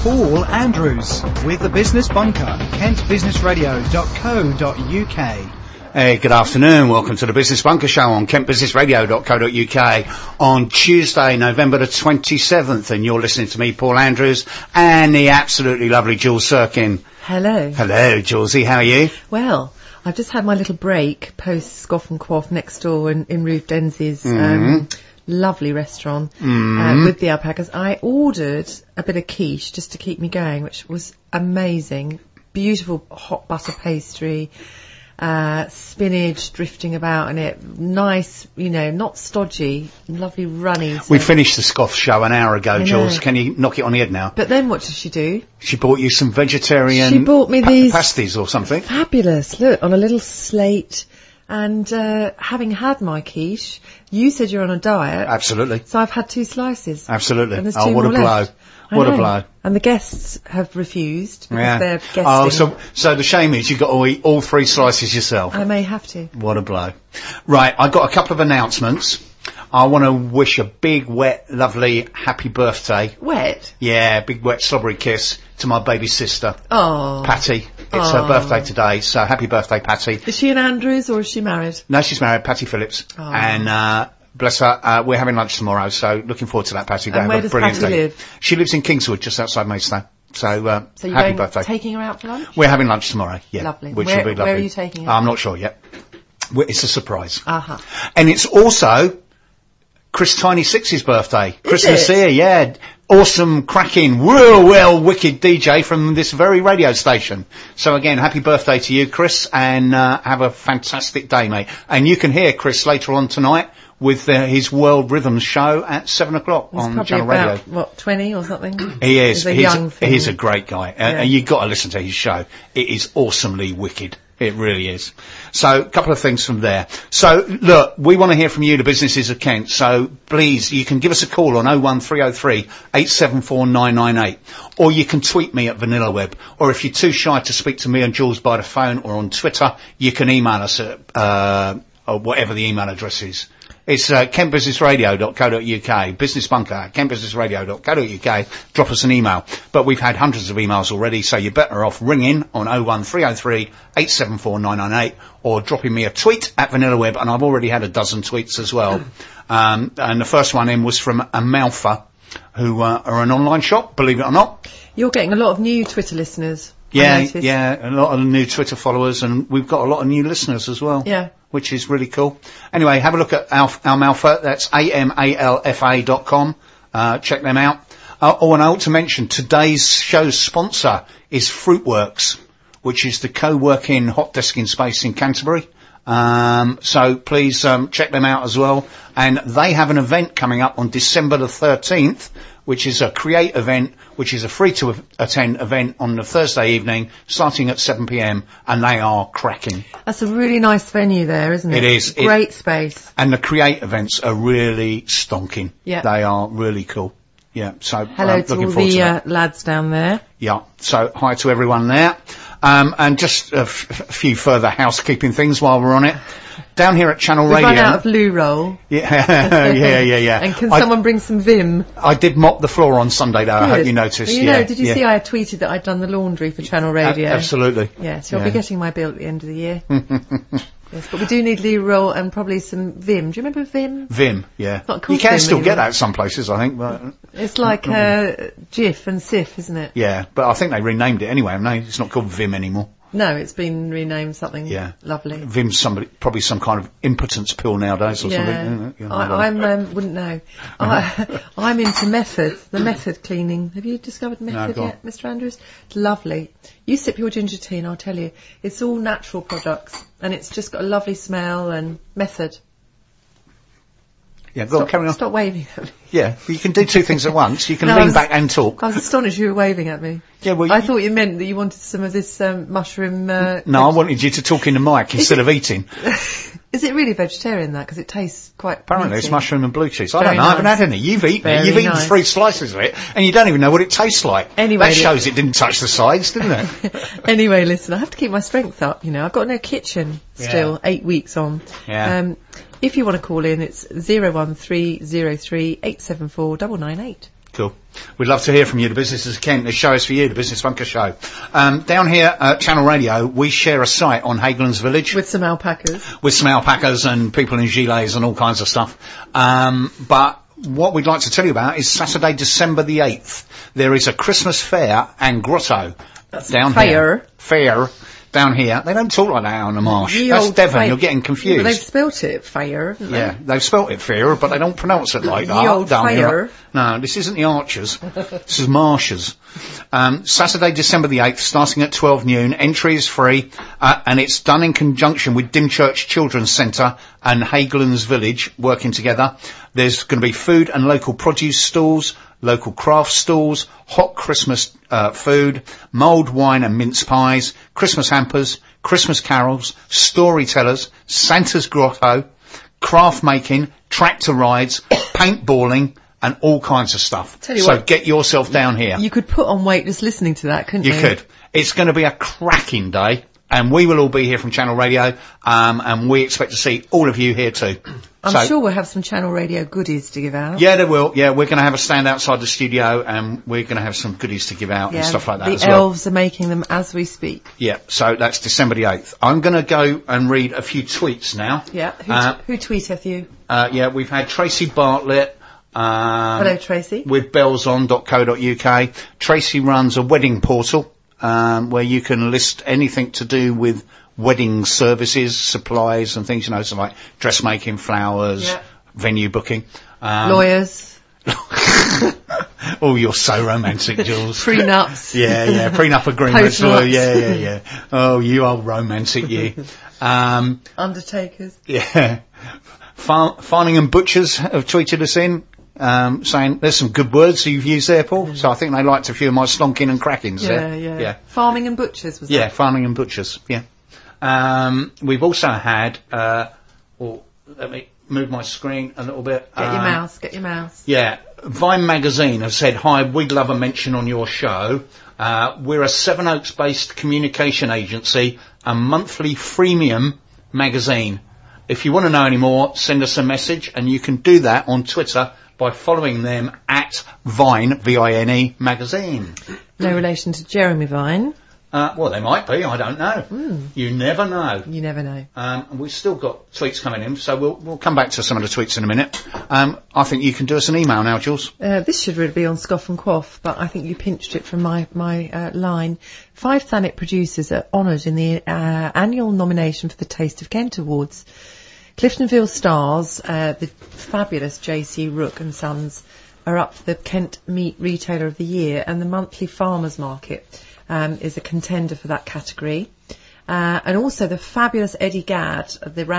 Paul Andrews with the Business Bunker, kentbusinessradio.co.uk. Hey, good afternoon. Welcome to the Business Bunker Show on kentbusinessradio.co.uk on Tuesday, November the 27th. And you're listening to me, Paul Andrews, and the absolutely lovely Jules Sirkin. Hello. Hello, Julesy. How are you? Well, I've just had my little break post Scoff and Quaff next door in Ruth Denz's lovely restaurant with the alpacas. I ordered a bit of quiche just to keep me going, which was amazing. Beautiful hot butter pastry, spinach drifting about in it. Nice, you know, not stodgy, lovely runny. We finished the Scoff show an hour ago, Jules. Can you knock it on the head now? But then what did she do? She bought you some vegetarian she bought me these pasties or something. Fabulous. Look, on a little slate. And having had my quiche, you said you're on a diet. Absolutely. So I've had 2 slices. Absolutely. And there's 2 what more a blow. left. What a blow. And the guests have refused because they're guesting. Oh, so the shame is you've got to eat all 3 slices yourself. I may have to. What a blow. Right, I've got a couple of announcements. I want to wish a big, wet, lovely, happy birthday. Wet? Yeah, big, wet, slobbery kiss to my baby sister. Oh. Patty. It's her birthday today, so happy birthday, Patty. Is she an Andrews or is she married? No, she's married, Patty Phillips. Oh. And, bless her, we're having lunch tomorrow, so looking forward to that, Patty. And where does Patty live? She lives in Kingswood, just outside Maidstone. So you're happy birthday. Taking her out for lunch? We're having lunch tomorrow, yeah. Lovely. Which will be lovely. Where are you taking her? I'm not sure yet. It's a surprise. Uh-huh. And it's also Chris Tiny Six's birthday. Christmas here, yeah. Awesome, cracking, real well wicked DJ from this very radio station. So again, happy birthday to you, Chris, and have a fantastic day, mate. And you can hear Chris later on tonight with his World Rhythms show at 7 o'clock on Channel Radio. About, what, 20 or something? He is. He's a great guy. And you've got to listen to his show. It is awesomely wicked. It really is. So, a couple of things from there. So, look, we want to hear from you, the businesses of Kent. So, please, you can give us a call on 01303 874 998. Or you can tweet me at VanillaWeb. Or if you're too shy to speak to me and Jules by the phone or on Twitter, you can email us at or whatever the email address is. It's kentbusinessradio.co.uk, Business Bunker, kentbusinessradio.co.uk. Drop us an email. But we've had hundreds of emails already, so you're better off ringing on 01303 874 998 or dropping me a tweet at VanillaWeb, and I've already had a dozen tweets as well. And the first one in was from Amalfa, who are an online shop, believe it or not. You're getting a lot of new Twitter listeners. Yeah, a lot of new Twitter followers, and we've got a lot of new listeners as well. Yeah. Which is really cool. Anyway, have a look at Amalfa. That's amalfa.com. Check them out. And I ought to mention today's show's sponsor is Fruitworks, which is the co-working hot desking space in Canterbury. So please check them out as well. And they have an event coming up on December the 13th, which is a Create event, which is a free-to-attend event on the Thursday evening, starting at 7 p.m, and they are cracking. That's a really nice venue there, isn't it? It is. Great space. And the Create events are really stonking. Yeah. They are really cool. Yeah, so hello to all the lads down there. Yeah, so hi to everyone there. And just a few further housekeeping things while we're on it. Down here at Channel Radio. We've run out of loo roll. Yeah, yeah. And can someone bring some Vim? I did mop the floor on Sunday though, I hope you noticed. Well, did you see I tweeted that I'd done the laundry for Channel Radio? Absolutely. Yeah, so I'll be getting my bill at the end of the year. Yes, but we do need loo roll and probably some Vim. Do you remember Vim? Vim, yeah. Not called you can Vim still anymore. get that some places, I think. But it's like Jif and Sif, isn't it? Yeah, but I think they renamed it anyway, haven't they? It's not called Vim anymore. No, it's been renamed something lovely. Vim's probably some kind of impotence pill nowadays or something. I wouldn't know. I'm into Method, the Method cleaning. Have you discovered Method yet, Mr. Andrews? It's lovely. You sip your ginger tea and I'll tell you, it's all natural products and it's just got a lovely smell and Method. Yeah, go on, carry on. Stop waving at me. Yeah, you can do 2 things at once. You can lean back and talk. I was astonished you were waving at me. Yeah, well, I thought you meant that you wanted some of this mushroom... No, I wanted you to talk in the mic instead of eating. Is it really vegetarian, that? Because it tastes quite Apparently meaty. It's mushroom and blue cheese. I don't know, Nice. I haven't had any. You've eaten it. You've eaten 3 slices of it, and you don't even know what it tastes like. Anyway, that shows it didn't touch the sides, didn't it? Anyway, listen, I have to keep my strength up, you know. I've got no kitchen still, 8 weeks on. Yeah. If you want to call in, it's 01303 874 998. Cool. We'd love to hear from you, the Businesses of Kent. The show is for you, the Business Bunker Show. Down here at Channel Radio, we share a site on Hagelands Village. With some alpacas. With some alpacas and people in gilets and all kinds of stuff. But what we'd like to tell you about is Saturday, December the 8th. There is a Christmas fair and grotto down here. Fair. Down here. They don't talk like that out on the marsh. That's Devon. You're getting confused. Well, they've spelt it fair, haven't they? Yeah, they've spelt it fair, but they don't pronounce it like that. The old down fair. Here. No, this isn't the Archers. This is Marshes. Saturday, December the 8th, starting at 12 noon. Entry is free, and it's done in conjunction with Dymchurch Children's Centre and Hagelands Village working together. There's going to be food and local produce stalls, local craft stalls, hot Christmas food, mulled wine and mince pies, Christmas hampers, Christmas carols, storytellers, Santa's grotto, craft making, tractor rides, paintballing, and all kinds of stuff. Tell you So what, get yourself down here. You could put on weight just listening to that, couldn't you? You could. It's going to be a cracking day, and we will all be here from Channel Radio, and we expect to see all of you here too. I'm sure we'll have some Channel Radio goodies to give out. Yeah, they will. Yeah, we're going to have a stand outside the studio, and we're going to have some goodies to give out and stuff like that as well. The elves are making them as we speak. Yeah, so that's December the 8th. I'm going to go and read a few tweets now. Yeah, who tweeteth you? Yeah, we've had Tracy Bartlett. Hello, Tracy. With bellson.co.uk. Tracy runs a wedding portal where you can list anything to do with wedding services, supplies and things, so like dressmaking, flowers, venue booking. Lawyers. Oh, you're so romantic, Jules. Prenups. Yeah, prenup agreements. Post-nuts. Yeah. Oh, you are romantic, you. Undertakers. Yeah. Farming and Butchers have tweeted us in, saying there's some good words you've used there, Paul. So I think they liked a few of my slonking and crackings there. Yeah. Farming and Butchers was Yeah, Farming and Butchers, yeah. We've also had, let me move my screen a little bit. Get your mouse. Yeah. Vine Magazine have said, hi, we'd love a mention on your show. We're a Sevenoaks based communication agency, a monthly freemium magazine. If you want to know any more, send us a message, and you can do that on Twitter by following them at Vine, V-I-N-E, magazine. No relation to Jeremy Vine. Well, they might be, I don't know. You never know. You never know. We've still got tweets coming in, so we'll come back to some of the tweets in a minute. I think you can do us an email now, Jules. This should really be on Scoff and Quaff, but I think you pinched it from my line. 5 Thanet producers are honoured in the annual nomination for the Taste of Kent Awards. Cliftonville Stars, the fabulous J.C. Rook and Sons, are up for the Kent Meat Retailer of the Year, and the monthly Farmers Market is a contender for that category. And also the fabulous Eddie Gadd of the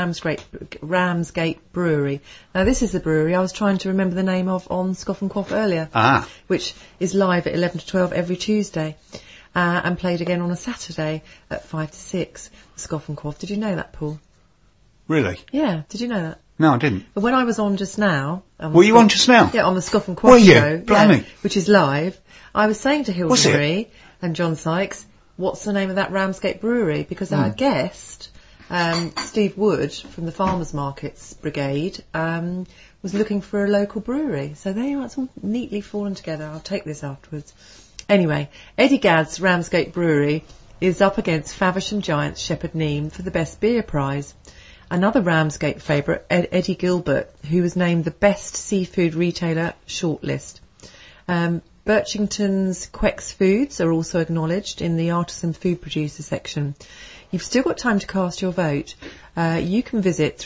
Ramsgate Brewery. Now, this is the brewery I was trying to remember the name of on Scoff and Quaff earlier, which is live at 11 to 12 every Tuesday, and played again on a Saturday at 5 to 6. Scoff and Quaff. Did you know that, Paul? Really? Yeah, did you know that? No, I didn't. But when I was on just now... Were you on just now? Yeah, on the Scoff and Quaff show. Blimey. Which is live. I was saying to Hilary and John Sykes, what's the name of that Ramsgate Brewery? Because our guest, Steve Wood from the Farmers Markets Brigade, was looking for a local brewery. So there you are, it's all neatly fallen together. I'll take this afterwards. Anyway, Eddie Gadd's Ramsgate Brewery is up against Faversham Giants Shepherd Neame for the Best Beer Prize. Another Ramsgate favourite, Eddie Gilbert, who was named the Best Seafood Retailer shortlist. Birchington's Quex Foods are also acknowledged in the Artisan Food Producer section. You've still got time to cast your vote. You can visit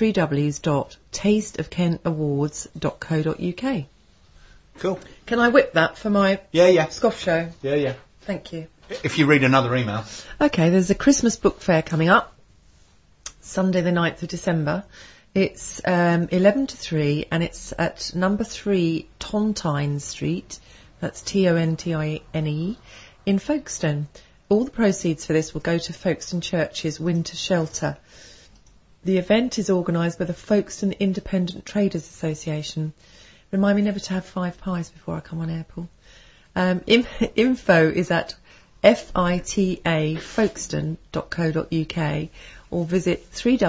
www.tasteofkentawards.co.uk. Cool. Can I whip that for my Scoff show? Yeah. Thank you. If you read another email. Okay, there's a Christmas book fair coming up. Sunday the 9th of December. It's 11 to 3 and it's at number 3 Tontine Street, that's Tontine, in Folkestone. All the proceeds for this will go to Folkestone Church's winter shelter. The event is organised by the Folkestone Independent Traders Association. Remind me never to have 5 pies before I come on air, Paul. Info is at fitafolkstone.co.uk, or visit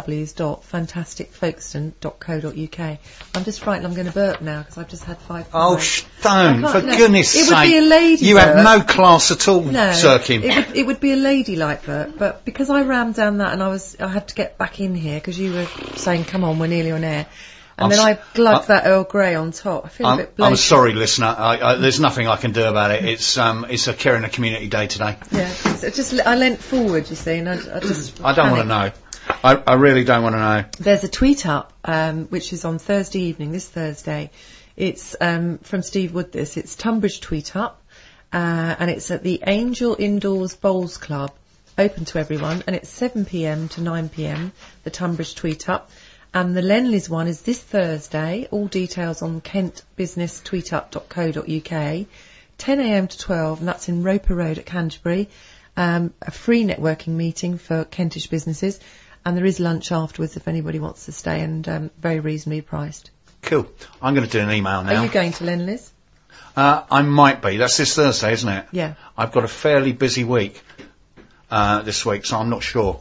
www.fantasticfolkston.co.uk. I'm just frightened I'm going to burp now because I've just had 5 Oh, pints. don't, for goodness sake. It would be a lady You burp. have no class at all, No, Sirkin. it would be a ladylike burp, but because I rammed down that and I had to get back in here because you were saying, come on, we're nearly on air. And then I glugged that Earl Grey on top. I feel a bit bloated. I'm sorry, listener. There's nothing I can do about it. It's a Care in a Community Day today. Yeah, so I leant forward, you see, and I don't want to know. I really don't want to know. There's a tweet up, which is on Thursday evening, this Thursday. It's from Steve Wood. It's Tunbridge Tweet Up, and it's at the Angel Indoors Bowls Club, open to everyone, and it's 7 p.m. to 9 p.m. The Tunbridge Tweet Up. And the Lenleys one is this Thursday. All details on kentbusinesstweetup.co.uk. 10 a.m. to 12, and that's in Roper Road at Canterbury. A free networking meeting for Kentish businesses. And there is lunch afterwards if anybody wants to stay, and very reasonably priced. Cool. I'm going to do an email now. Are you going to Lenleys? I might be. That's this Thursday, isn't it? Yeah. I've got a fairly busy week this week, so I'm not sure.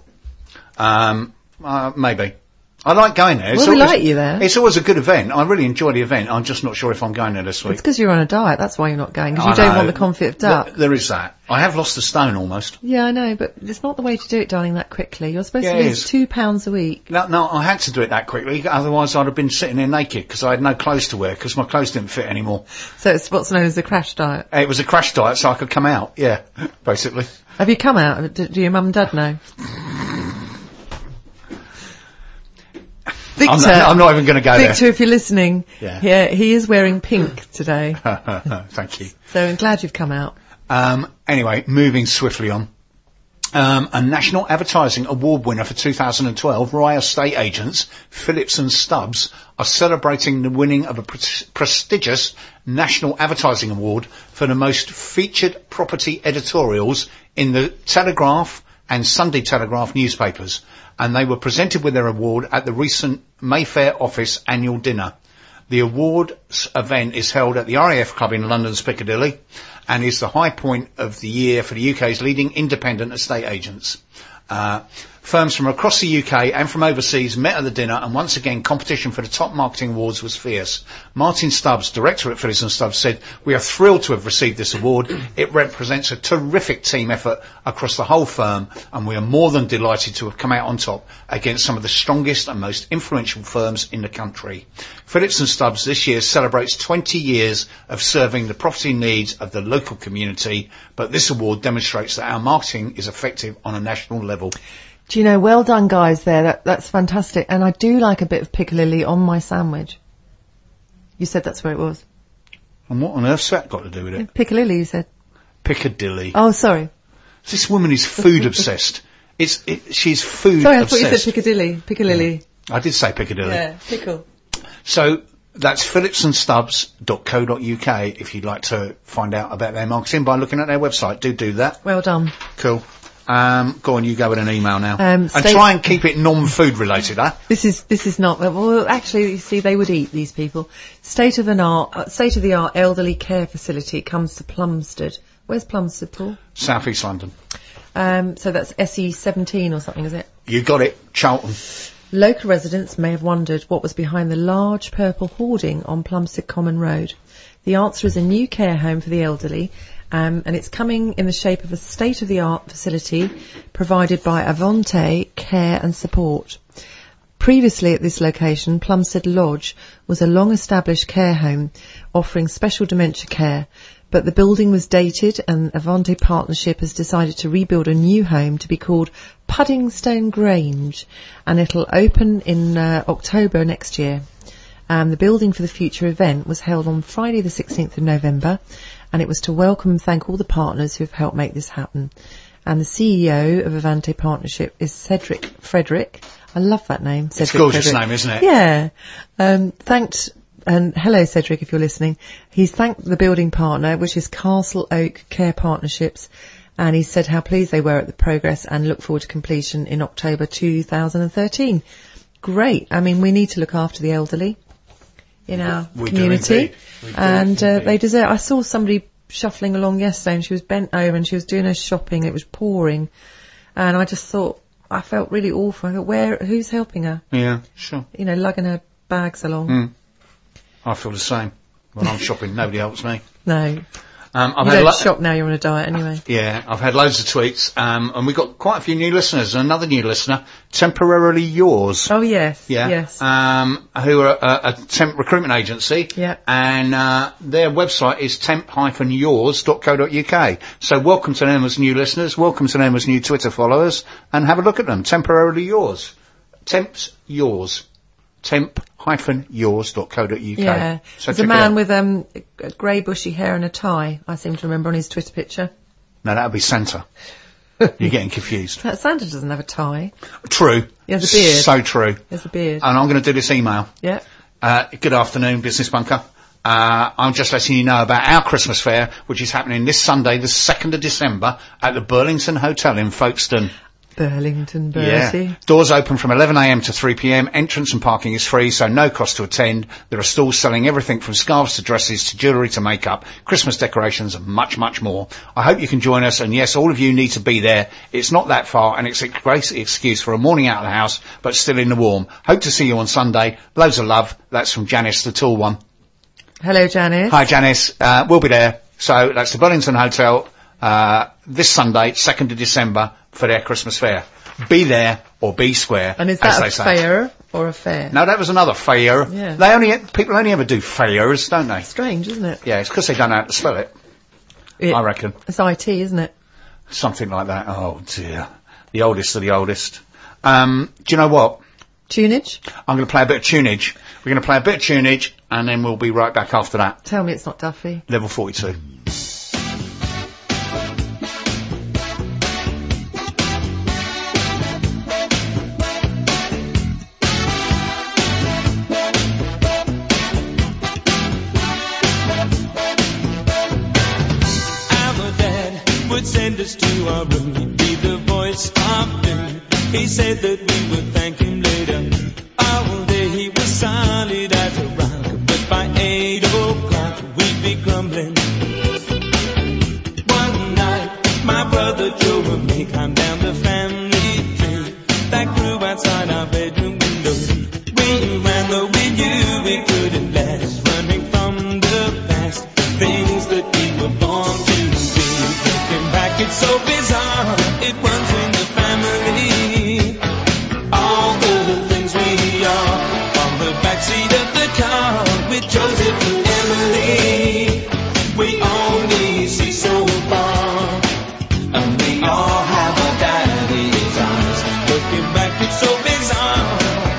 Maybe. I like going there. We like you there. It's always a good event. I really enjoy the event. I'm just not sure if I'm going there this week. It's because you're on a diet. That's why you're not going, because you don't want the confit of duck. There is that. I have lost a stone almost. Yeah, I know, but it's not the way to do it, darling, that quickly. You're supposed to lose £2 a week. No, I had to do it that quickly. Otherwise, I'd have been sitting there naked because I had no clothes to wear because my clothes didn't fit anymore. So it's what's known as the crash diet. It was a crash diet, so I could come out. Yeah, basically. Have you come out? Do your mum and dad know? Victor, I'm not even going to go there. Victor, if you're listening, he is wearing pink today. Thank you. So I'm glad you've come out. Anyway, moving swiftly on. A National Advertising Award winner for 2012, Rye Estate Agents, Phillips and Stubbs, are celebrating the winning of a prestigious National Advertising Award for the most featured property editorials in the Telegraph and Sunday Telegraph newspapers, and they were presented with their award at the recent Mayfair office annual dinner. The awards event is held at the RAF Club in London's Piccadilly and is the high point of the year for the UK's leading independent estate agents. Firms from across the UK and from overseas met at the dinner, and once again competition for the top marketing awards was fierce. Martin Stubbs, director at Phillips and Stubbs, said, "We are thrilled to have received this award. It represents a terrific team effort across the whole firm, and we are more than delighted to have come out on top against some of the strongest and most influential firms in the country." Phillips and Stubbs this year celebrates 20 years of serving the property needs of the local community, but this award demonstrates that our marketing is effective on a national level. Do you know, well done guys there, that's fantastic, and I do like a bit of Piccadilly on my sandwich. You said that's where it was. And what on earth's that got to do with it? Piccadilly, you said. Piccadilly. Oh, sorry. This woman is food obsessed. She's food sorry, obsessed. Sorry, I thought you said Piccadilly. Piccadilly. Yeah. I did say Piccadilly. Yeah, pickle. So that's phillipsandstubbs.co.uk if you'd like to find out about their marketing by looking at their website. Do that. Well done. Cool. Go on, you go with an email now. And try and keep it non-food related, huh? This is not, well, actually, you see, they would eat, these people. State-of-the-art elderly care facility comes to Plumstead. Where's Plumstead, Paul? South East London. So that's SE17 or something, is it? You got it, Charlton. Local residents may have wondered what was behind the large purple hoarding on Plumstead Common Road. The answer is a new care home for the elderly, and it's coming in the shape of a state-of-the-art facility provided by Avante Care and Support. Previously at this location, Plumstead Lodge was a long-established care home offering special dementia care, but the building was dated and Avante Partnership has decided to rebuild a new home to be called Puddingstone Grange, and it'll open in October next year. The Building for the Future event was held on Friday the 16th of November, and it was to welcome and thank all the partners who have helped make this happen. And the CEO of Avante Partnership is Cedric Frederick. I love that name. Cedric it's a gorgeous Frederick. name, isn't it? Yeah. And hello, Cedric, if you're listening. He's thanked the building partner, which is Castle Oak Care Partnerships, and he said how pleased they were at the progress and look forward to completion in October 2013. Great. I mean, we need to look after the elderly in our community, and they deserve. I saw somebody shuffling along yesterday, and she was bent over and she was doing her shopping. It was pouring, and I just thought, I felt really awful. I thought, who's helping her? Yeah, sure. You know, lugging her bags along. I feel the same. When I'm shopping, nobody helps me. No. I've You had don't shop now, you're on a diet anyway. Yeah, I've had loads of tweets, and we've got quite a few new listeners. Another new listener, Temporarily Yours. Oh, yes. Yeah. Yes. Who are a temp recruitment agency. Yeah. And their website is temp-yours.co.uk. So welcome to them as new listeners, welcome to them as new Twitter followers, and have a look at them. Temporarily Yours. Temp's Yours. temp-yours.co.uk. Yeah. So There's a man with grey bushy hair and a tie, I seem to remember on his Twitter picture. No, that would be Santa. You're getting confused. Santa doesn't have a tie. True. He has a beard. So true. He has a beard. And I'm going to do this email. Yeah. Good afternoon, Business Bunker. I'm just letting you know about our Christmas fair, which is happening this Sunday, the 2nd of December, at the Burlington Hotel in Folkestone. Burlington, Bertie. Yeah. Doors open from 11 a.m. to 3 p.m. Entrance and parking is free, so no cost to attend. There are stalls selling everything from scarves to dresses to jewellery to makeup, Christmas decorations and much, much more. I hope you can join us, and yes, all of you need to be there. It's not that far, and it's a great excuse for a morning out of the house, but still in the warm. Hope to see you on Sunday. Loads of love. That's from Janice, the tall one. Hello, Janice. Hi, Janice. We'll be there. So that's the Burlington Hotel, this Sunday, 2nd of December, for their Christmas fair. Be there or be square. And is that a fair or a fair? No, that was another fair. Yeah. People only ever do fairs, don't they? Strange, isn't it? Yeah, it's because they don't know how to spell it. I reckon. It's IT, isn't it? Something like that. Oh dear. The oldest of the oldest. Do you know what? Tunage? I'm going to play a bit of tunage. We're going to play a bit of tunage and then we'll be right back after that. Tell me it's not Duffy. Level 42. Send us to our room, he'd be the voice of doom. He said that we would thank him later. All day he was solid as a rock, but by 8 o'clock we'd be grumbling. One night, my brother Joe and me climbed down the family tree that grew outside our bedroom window. We ran though we knew it couldn't last, running from the past, things that we were born to be. It's so bizarre, it runs in the family. All the things we are on the backseat of the car with Joseph and Emily. We only see so far, and we all have our daddy's eyes. Looking back, it's so bizarre.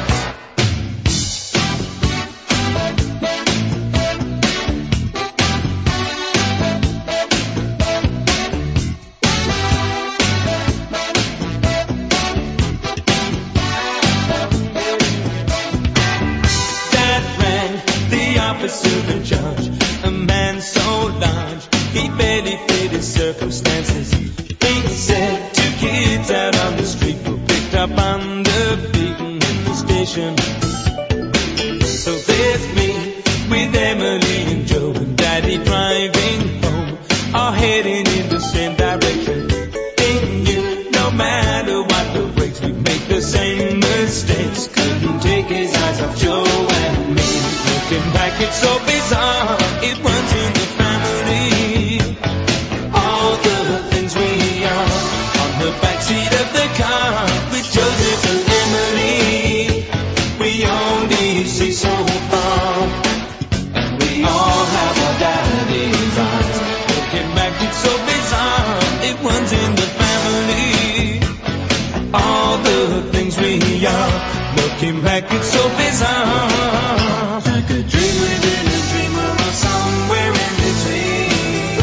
The judge, a man so large, he barely fit his circumstances. He said 2 kids out on the street were picked up on the beaten in the station. So there's me with Emily and Joe and Daddy driving home, all heading in the same direction. They knew no matter what the brakes, we'd make the same mistakes. Couldn't take his eyes off Joe and me. Looking back, it's so bizarre, it runs in the family. All the things we are on the backseat of the car with Joseph and Emily. We only see so far, and we all have our daddy's eyes. Looking back, it's so bizarre, it runs in the family. All the things we are, looking back, it's so bizarre. Like a dream within a dream, or somewhere in between.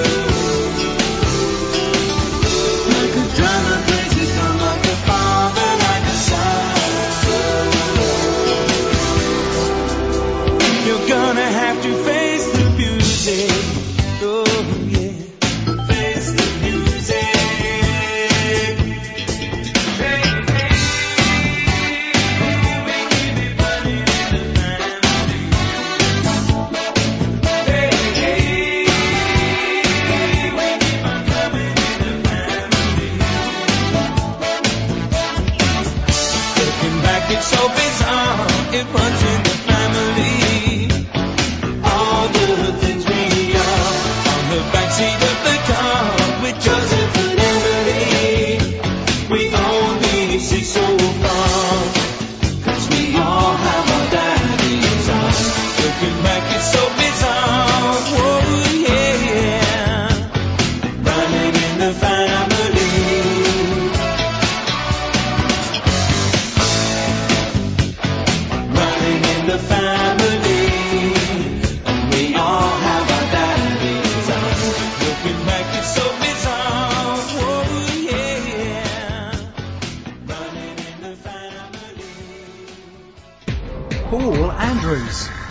Like a drama places come like a father, like a son. You're gonna have to face the music. Oh yeah, face the music. Hey, hey, we keep it running in the family.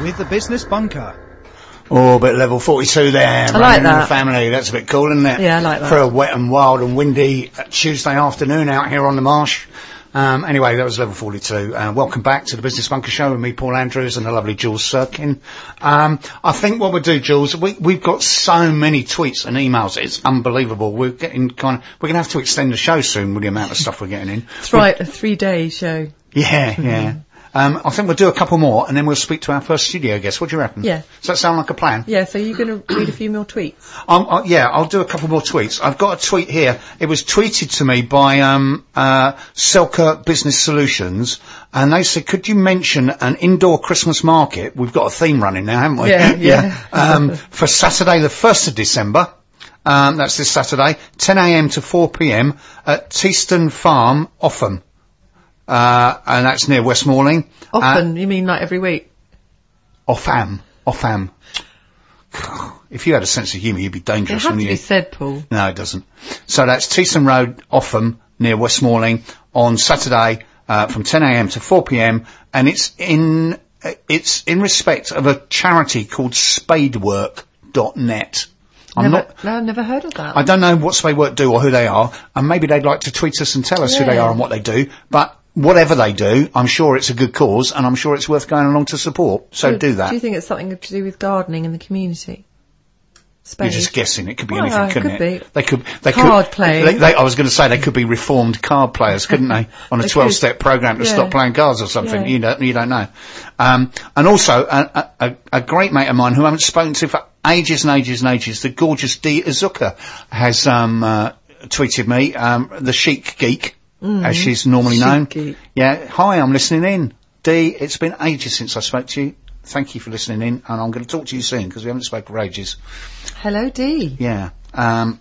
with the Business Bunker. Oh, but level 42 there. I like running in that. the family. That's a bit cool, isn't it? Yeah, I like that. For a wet and wild and windy Tuesday afternoon out here on the marsh. Anyway, that was level 42. Welcome back to the Business Bunker Show with me, Paul Andrews, and the lovely Jules Sirkin. I think what we'll do, Jules, we've got so many tweets and emails. It's unbelievable. We're going to have to extend the show soon with the amount of stuff we're getting in. That's right, a 3-day show. Yeah. I think we'll do a couple more and then we'll speak to our first studio guest. What do you reckon? Yeah. Does that sound like a plan? Yeah, so you're going to read a few more tweets? I'll do a couple more tweets. I've got a tweet here. It was tweeted to me by Selkirk Business Solutions, and they said, could you mention an indoor Christmas market? We've got a theme running now, haven't we? Yeah. For Saturday the 1st of December. That's this Saturday, 10 a.m. to 4 p.m. at Teaston Farm, Offham. And that's near Westmoreland. Often, you mean like every week? Offham. If you had a sense of humour, you'd be dangerous, It had wouldn't to you? be said, Paul. No, it doesn't. So that's Teeston Road, Offham, near Westmoreland, on Saturday from 10 a.m. to 4 p.m. And it's in respect of a charity called Spadework.net. I've never heard of that. I don't know what Spadework do or who they are, and maybe they'd like to tweet us and tell us who they are and what they do, but whatever they do, I'm sure it's a good cause, and I'm sure it's worth going along to support, so do that. Do you think it's something to do with gardening in the community? Spade? You're just guessing. It could be Well, anything, it couldn't could it? be. They Card could, playing. I was going to say they could be reformed card players, couldn't they? On a They 12-step program to Yeah. stop playing cards or something. Yeah. You don't know. And also, a great mate of mine who I haven't spoken to for ages and ages and ages, the gorgeous Dee Azuka, has tweeted me, the Chic Geek, as she's normally Chic known. Geek. Yeah. Hi, I'm listening in. Dee, it's been ages since I spoke to you. Thank you for listening in, and I'm going to talk to you soon because we haven't spoken for ages. Hello, Dee. Yeah. I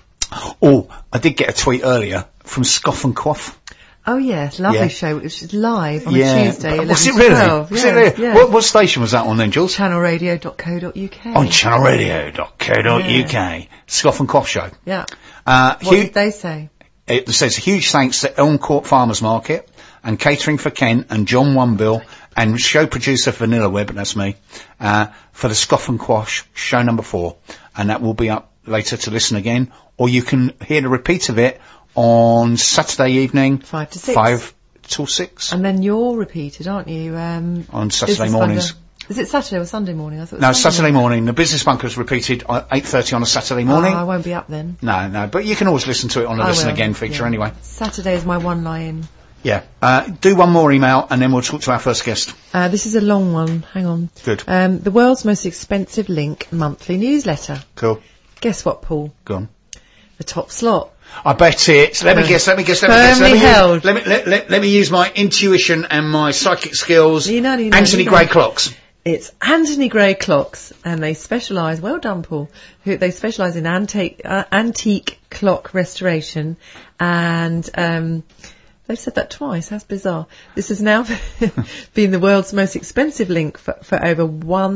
did get a tweet earlier from Scoff and Quaff. Oh, yes, lovely Yeah. show, which is live on a Tuesday. Was it 11 to really? 12. Was yeah, it really? Yeah. What station was that on then, Jules? Channelradio.co.uk. On channelradio.co.uk. Scoff and Quaff show. Yeah. What did they say? It says huge thanks to Elm Court Farmers Market and Catering for Ken and John Onebill and show producer Vanilla Web, that's me, for the Scoff and Quash show number 4. And that will be up later to listen again, or you can hear the repeat of it on Saturday evening. 5 to 6. 5 till 6. And then you're repeated, aren't you? On Saturday Business mornings. Bunker. Is it Saturday or Sunday morning? I thought it No, was Saturday morning. The Business Bunker is repeated at 8:30 on a Saturday morning. Oh, I won't be up then. No, but you can always listen to it on the I Listen will, Again feature yeah. anyway. Saturday is my one lie-in. Yeah. Do one more email and then we'll talk to our first guest. This is a long one. Hang on. Good. The world's most expensive link monthly newsletter. Cool. Guess what, Paul? Go on. The top slot. I bet it's. Let me guess. Firmly held. Let me use my intuition and my psychic skills. You know. Anthony Gray clocks. It's Anthony Gray clocks, and they specialise. Well done, Paul. They specialise in antique clock restoration, and they've said that twice. That's bizarre. This has now been the world's most expensive link for over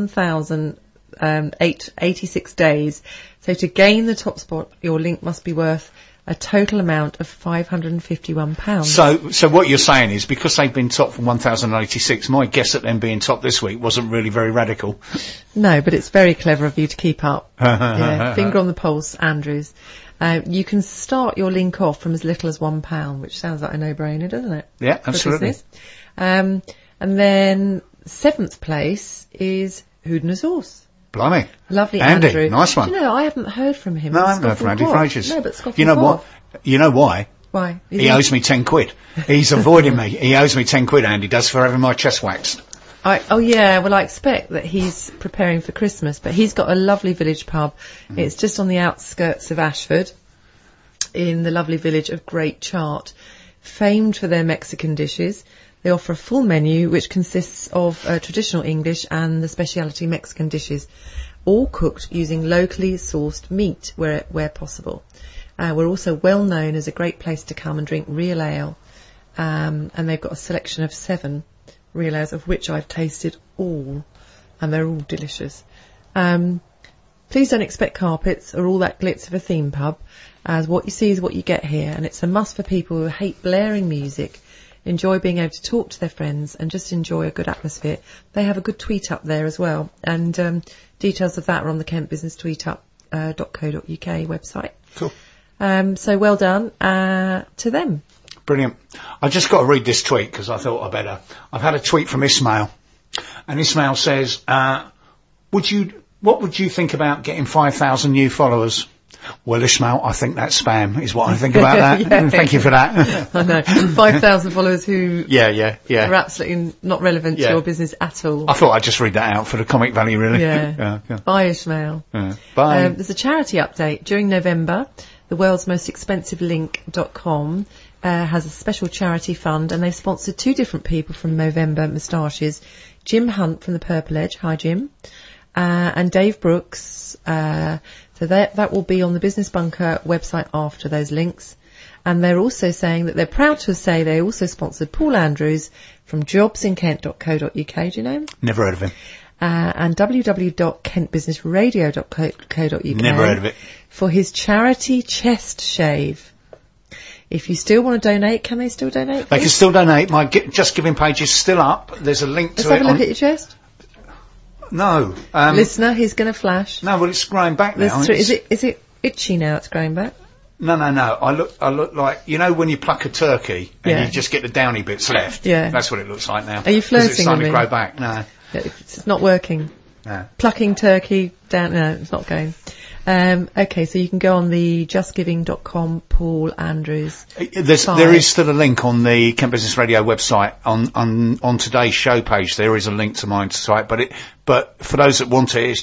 1,086 days. So to gain the top spot, your link must be worth a total amount of £551. So what you're saying is because they've been top from 1,086, my guess at them being top this week wasn't really very radical. No, but it's very clever of you to keep up. Yeah, finger on the pulse, Andrews. You can start your link off from as little as £1, which sounds like a no-brainer, doesn't it? Yeah, For absolutely. business. And then 7th place is Hoodner's Horse. Blimey. Lovely Andy, Andrew. nice one. Do you know, I haven't heard from him. No, I haven't heard from Andy for ages. No, but Scott You know what? You know why? Why? He owes me 10 quid. He's avoiding me. He owes me 10 quid, Andy does, for having my chest waxed. Oh yeah, well I expect that he's preparing for Christmas, but he's got a lovely village pub. It's just on the outskirts of Ashford, in the lovely village of Great Chart, famed for their Mexican dishes. They offer a full menu which consists of traditional English and the specialty Mexican dishes, all cooked using locally sourced meat where possible. We're also well known as a great place to come and drink real ale, and they've got a selection of 7 real ales, of which I've tasted all, and they're all delicious. Please don't expect carpets or all that glitz of a theme pub, as what you see is what you get here, and it's a must for people who hate blaring music. enjoy being able to talk to their friends and just enjoy a good atmosphere, they have a good tweet up there as well. And details of that are on the Kent Business tweetup.co.uk website. Cool. So well done to them. Brilliant. I just got to read this tweet because I thought I better. I've had a tweet from Ismail, and Ismail says, what would you think about getting 5,000 new followers? Well, Ishmael, I think that's spam, is what I think about that. Yeah. Thank you for that. I know. 5,000 followers who Yeah. are absolutely not relevant to your business at all. I thought I'd just read that out for the comic value, really. Yeah. Bye, Ishmael. Yeah. Bye. There's a charity update. During November, the world's most expensive link.com has a special charity fund, and they've sponsored 2 different people from Movember Moustaches. Jim Hunt from the Purple Edge. Hi, Jim. And Dave Brooks. So that will be on the Business Bunker website after those links. And they're also saying that they're proud to say they also sponsored Paul Andrews from jobsinkent.co.uk. Do you know him? Never heard of him. And www.kentbusinessradio.co.uk. Never heard of it. For his charity chest shave. If you still want to donate, can they still donate? They can still donate. My Just Giving page is still up. There's a link to Let's have it. a look at your chest. No. Listener, he's going to flash. No, well, it's growing back now. Is it itchy now? It's growing back. No. I look like, you know, when you pluck a turkey and you just get the downy bits left. Yeah. That's what it looks like now. Are you 'Cause flirting it's starting with to me? grow back. No. It's not working. No. Plucking turkey down. No, it's not going. Okay, so you can go on the justgiving.com Paul Andrews. There is still a link on the Kent Business Radio website on today's show page. There is a link to my site, but for those that want it, it's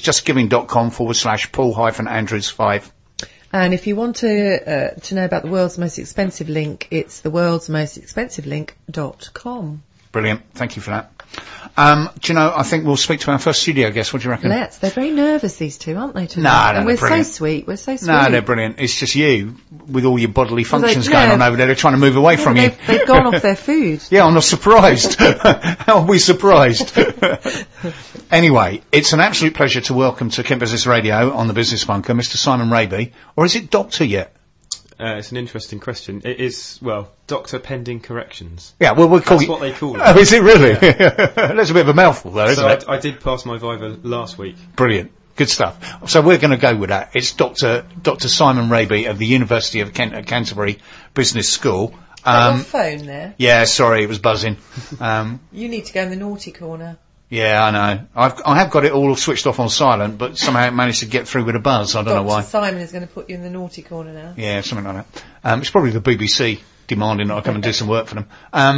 justgiving.com/Paul-Andrews5. And if you want to know about the world's most expensive link, it's the world's most expensive link.com. Brilliant. Thank you for that. Do you know, I think we'll speak to our first studio guest. What do you reckon? Let's. They're very nervous, these two, aren't they? No, and we're brilliant. so sweet. We're so sweet. No, they're brilliant. It's just you with all your bodily functions they- going yeah. on over there. They're trying to move away from you. They've gone off their food. Yeah, I'm not surprised. How are we surprised? Anyway, it's an absolute pleasure to welcome to Kent Business Radio on the Business Bunker, Mr. Simon Raby. Or is it Doctor yet? It's an interesting question. It is, well, Doctor Pending Corrections. Yeah, well, we'll call That's what they call it. Oh, is it really? That's a bit of a mouthful, though, isn't So it? I did pass my Viva last week. Brilliant. Good stuff. So we're going to go with that. It's Dr. Simon Raby of the University of Kent at Canterbury Business School. Your phone there. Yeah, sorry, it was buzzing. You need to go in the naughty corner. Yeah, I know. I have got it all switched off on silent, but somehow it managed to get through with a buzz. I don't know why. Dr. Simon is going to put you in the naughty corner now. Yeah, something like that. It's probably the BBC demanding that I come and do some work for them.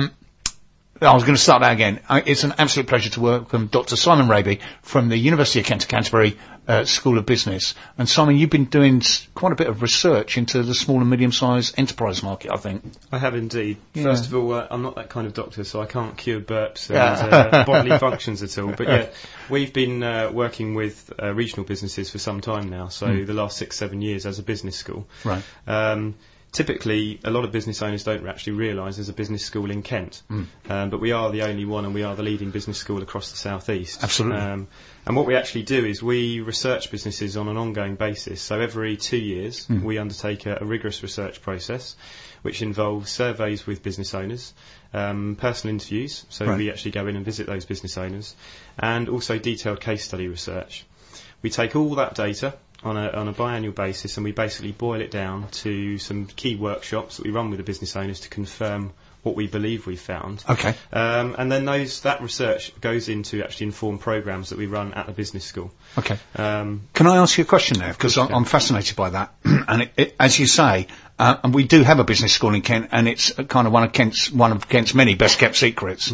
I was going to start that again. It's an absolute pleasure to welcome Dr. Simon Raby from the University of Kent at Canterbury School of Business. And Simon, you've been doing quite a bit of research into the small and medium-sized enterprise market, I think. I have indeed. Yeah. First of all, I'm not that kind of doctor, so I can't cure burps and bodily functions at all. But yeah, we've been working with regional businesses for some time now, so the last 6-7 years as a business school. Right. Typically, a lot of business owners don't actually realise there's a business school in Kent, but we are the only one, and we are the leading business school across the South East. Absolutely. And what we actually do is we research businesses on an ongoing basis. So every 2 years, we undertake a rigorous research process, which involves surveys with business owners, personal interviews, so we actually go in and visit those business owners, and also detailed case study research. We take all that data on a biannual basis, and we basically boil it down to some key workshops that we run with the business owners to confirm what we believe we've found. Okay. And then that research goes into actually inform programs that we run at the business school. Okay. Can I ask you a question there? Because I'm fascinated by that. And as you say, and we do have a business school in Kent, and it's kind of one of Kent's many best kept secrets.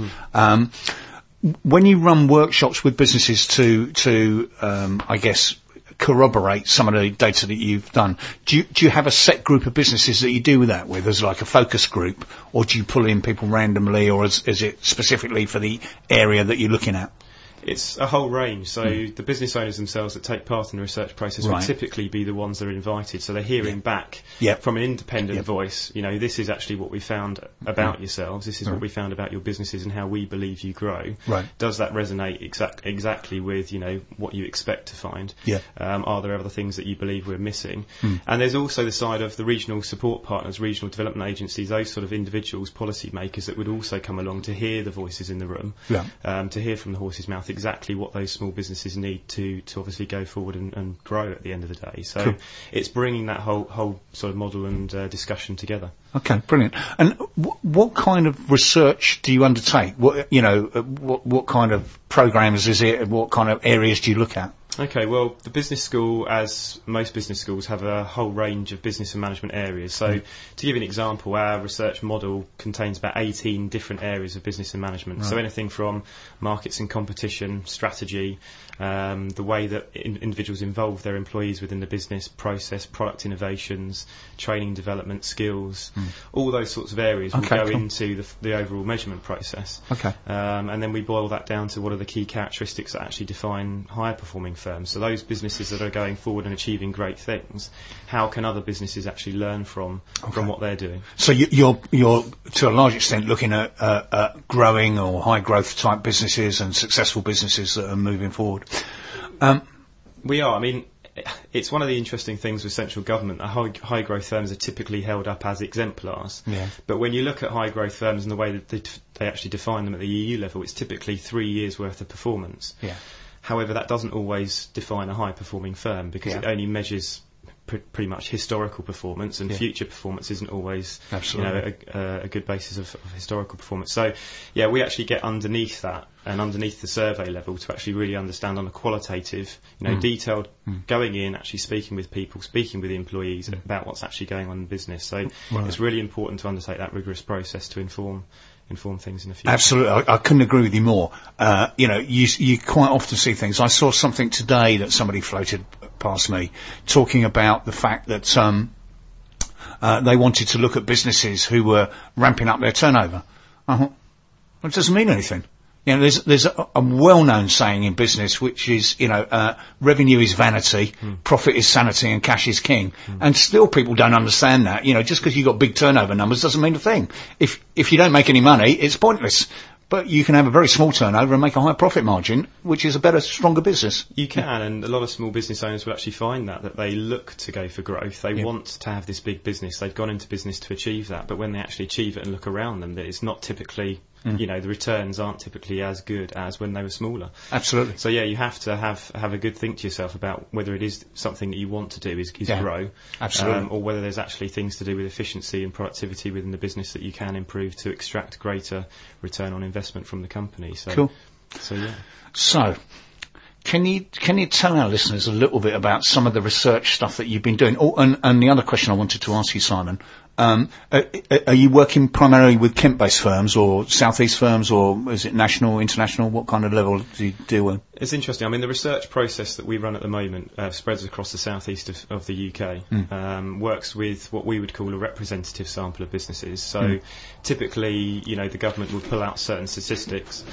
When you run workshops with businesses to I guess, corroborate some of the data that you've done, do you have a set group of businesses that you do that with as like a focus group, or do you pull in people randomly, or is it specifically for the area that you're looking at? It's a whole range. So the business owners themselves that take part in the research process will typically be the ones that are invited. So they're hearing back from an independent voice. You know, this is actually what we found about yourselves. This is what we found about your businesses and how we believe you grow. Right. Does that resonate exactly with, you know, what you expect to find? Yeah. Are there other things that you believe we're missing? And there's also the side of the regional support partners, regional development agencies, those sort of individuals, policy makers that would also come along to hear the voices in the room, to hear from the horse's mouth exactly what those small businesses need to obviously go forward and grow at the end of the day. So it's bringing that whole sort of model and discussion together. Okay, brilliant. And what kind of research do you undertake? What kind of programs is it? What kind of areas do you look at? Okay, well, the business school, as most business schools, have a whole range of business and management areas. So, to give you an example, our research model contains about 18 different areas of business and management. Right. So anything from markets and competition, strategy, the way that individuals involve their employees within the business process, product innovations, training development, skills, all those sorts of areas will go into the overall measurement process. Okay. And then we boil that down to what are the key characteristics that actually define higher performing firms. So those businesses that are going forward and achieving great things, how can other businesses actually learn from what they're doing? So you're to a large extent looking at growing or high growth type businesses and successful businesses that are moving forward. We are. I mean, it's one of the interesting things with central government that high growth firms are typically held up as exemplars. Yeah. But when you look at high growth firms and the way that they actually define them at the EU level, it's typically 3 years worth of performance. Yeah. However, that doesn't always define a high-performing firm because it only measures pretty much historical performance, and future performance isn't always a good basis of historical performance. So, yeah, we actually get underneath that and underneath the survey level to actually really understand on a qualitative, detailed, going in, actually speaking with people, speaking with the employees about what's actually going on in the business. So it's really important to undertake that rigorous process to inform things in the future. Absolutely, I couldn't agree with you more. You quite often see things. I saw something today that somebody floated past me talking about the fact that they wanted to look at businesses who were ramping up their turnover. I thought, well, it doesn't mean anything. You know, there's a well-known saying in business which is, revenue is vanity, profit is sanity, and cash is king. And still people don't understand that. You know, just because you've got big turnover numbers doesn't mean a thing. If you don't make any money, it's pointless. But you can have a very small turnover and make a high profit margin, which is a better, stronger business. You can, and a lot of small business owners will actually find that they look to go for growth. They want to have this big business. They've gone into business to achieve that. But when they actually achieve it and look around them, that it's not typically... the returns aren't typically as good as when they were smaller. Absolutely. So yeah, you have to have a good think to yourself about whether it is something that you want to do is grow. Absolutely. Or whether there's actually things to do with efficiency and productivity within the business that you can improve to extract greater return on investment from the company. So, cool. So yeah. So, can you tell our listeners a little bit about some of the research stuff that you've been doing? Oh, and the other question I wanted to ask you, Simon, are you working primarily with Kent-based firms or Southeast firms, or is it national, international? What kind of level do you deal with? It's interesting. I mean, the research process that we run at the moment spreads across the southeast of the UK, works with what we would call a representative sample of businesses. So typically, the government will pull out certain statistics,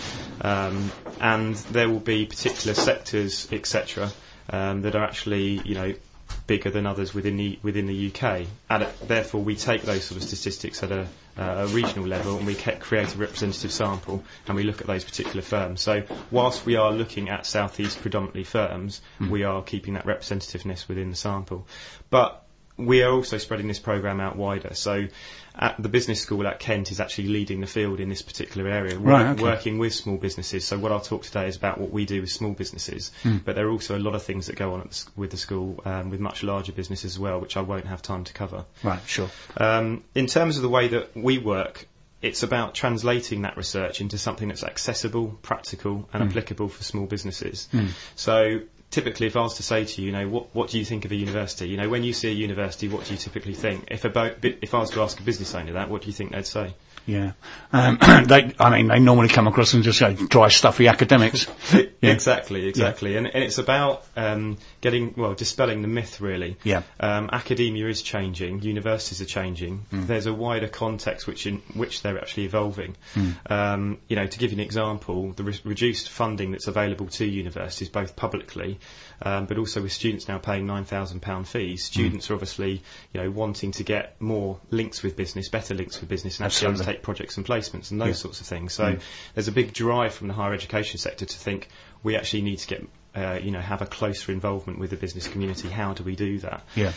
and there will be particular sectors, etc., that are actually, bigger than others within the UK, and therefore we take those sort of statistics at a regional level and we create a representative sample and we look at those particular firms. So whilst we are looking at Southeast predominantly firms, we are keeping that representativeness within the sample. But we are also spreading this programme out wider. So at the business school at Kent is actually leading the field in this particular area, working with small businesses. So what I'll talk today is about what we do with small businesses, but there are also a lot of things that go on with the school with much larger businesses as well, which I won't have time to cover. Right, sure. In terms of the way that we work, it's about translating that research into something that's accessible, practical and applicable for small businesses. So typically, if I was to say to you, what do you think of a university? When you see a university, what do you typically think? If I was to ask a business owner that, what do you think they'd say? Yeah. They normally come across and just go dry, stuffy academics. Yeah. Exactly. Yeah. And it's about dispelling the myth, really. Yeah. Academia is changing. Universities are changing. There's a wider context in which they're actually evolving. To give you an example, the reduced funding that's available to universities, both publicly, but also with students now paying £9,000 fees, students are obviously, wanting to get more links with business, better links with business, and actually undertake projects and placements and those sorts of things. So there's a big drive from the higher education sector to think we actually need to get have a closer involvement with the business community. How do we do that? Yeah.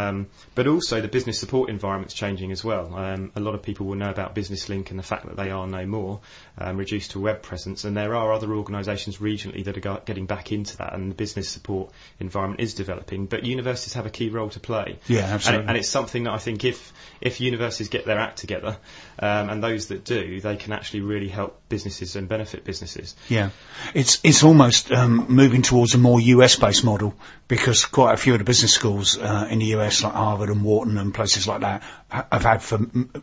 But also the business support environment's changing as well. A lot of people will know about Business Link and the fact that they are no more, reduced to a web presence, and there are other organisations regionally that are getting back into that, and the business support environment is developing. But universities have a key role to play. Yeah, absolutely. And it's something that I think if universities get their act together, and those that do, they can actually really help businesses and benefit businesses. Yeah. It's almost moving towards a more US-based model, because quite a few of the business schools in the US, like Harvard and Wharton and places like that, have had for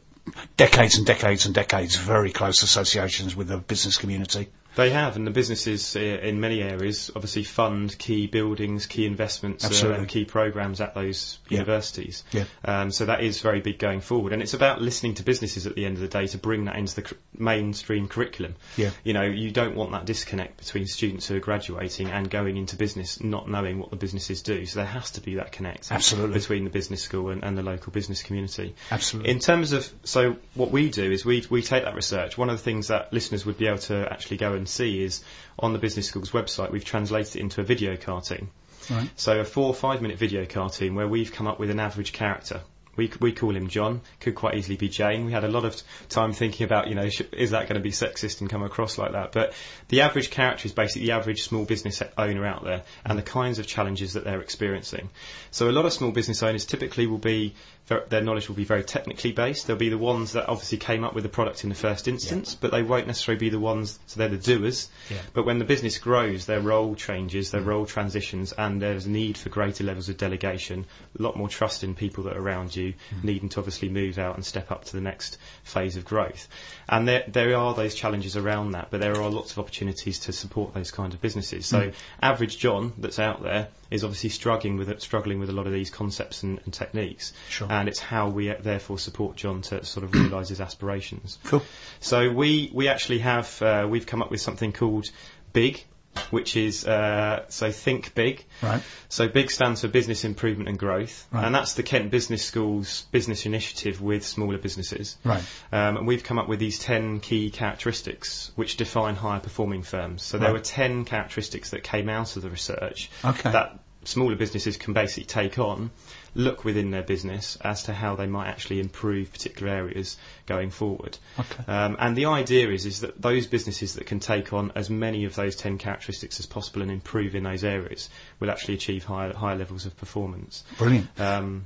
decades and decades and decades very close associations with the business community. They have, and the businesses in many areas obviously fund key buildings, key investments, and key programs at those universities. Yeah. So that is very big going forward, and it's about listening to businesses at the end of the day to bring that into the mainstream curriculum. Yeah. You don't want that disconnect between students who are graduating and going into business not knowing what the businesses do. So there has to be that connect between the business school and the local business community. Absolutely. In terms of, so what we do is we take that research. One of the things that listeners would be able to actually go and see is on the business school's website we've translated it into a video cartoon. Right. So a 4 or 5 minute video cartoon where we've come up with an average character. We call him John, could quite easily be Jane. We had a lot of time thinking about, is that going to be sexist and come across like that? But the average character is basically the average small business owner out there and the kinds of challenges that they're experiencing. So a lot of small business owners typically their knowledge will be very technically based. They'll be the ones that obviously came up with the product in the first instance, but they won't necessarily be the ones, so they're the doers. Yeah. But when the business grows, their role changes, their role transitions, and there's a need for greater levels of delegation, a lot more trust in people that are around you, needing to obviously move out and step up to the next phase of growth. And there are those challenges around that, but there are lots of opportunities to support those kinds of businesses. So average John that's out there is obviously struggling with a lot of these concepts and techniques. Sure. And it's how we therefore support John to sort of realise his aspirations. Cool. So we actually have we've come up with something called BIG, which is so think big. Right. So BIG stands for Business Improvement and Growth, right. and that's the Kent Business School's business initiative with smaller businesses. Right. And we've come up with these 10 key characteristics which define higher performing firms. So there were 10 characteristics that came out of the research that smaller businesses can basically take on, look within their business as to how they might actually improve particular areas going forward. Okay. And the idea is that those businesses that can take on as many of those 10 characteristics as possible and improve in those areas will actually achieve higher levels of performance. Brilliant. Can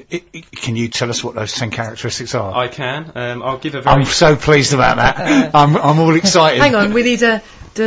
you tell us what those 10 characteristics are? I can. I'll give a very... I'm so pleased about that. I'm all excited. Hang on, we need a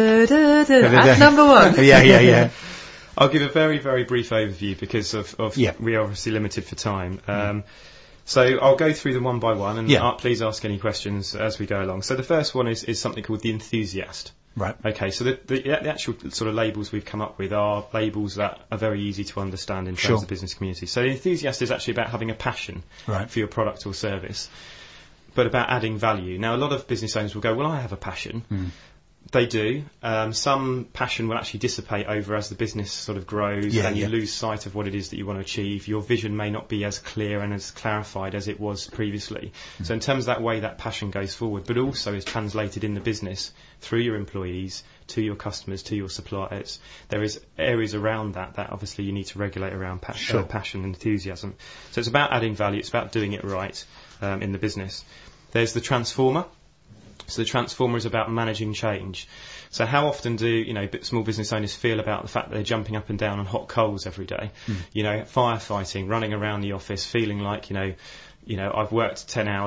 that's number one. Yeah. I'll give a very, very brief overview because we are obviously limited for time. So I'll go through them one by one, and please ask any questions as we go along. So the first one is something called the enthusiast. Right. Okay, so the actual sort of labels we've come up with are labels that are very easy to understand in terms of the business community. So the enthusiast is actually about having a passion for your product or service, but about adding value. Now, a lot of business owners will go, well, I have a passion. They do. Some passion will actually dissipate over as the business sort of grows and you lose sight of what it is that you want to achieve. Your vision may not be as clear and as clarified as it was previously. So in terms of that way, that passion goes forward, but also is translated in the business through your employees, to your customers, to your suppliers. There is areas around that obviously you need to regulate around passion and enthusiasm. So it's about adding value. It's about doing it right in the business. There's the transformer. So the transformer is about managing change. So how often do small business owners feel about the fact that they're jumping up and down on hot coals every day? Firefighting, running around the office, feeling like I've worked 10 hours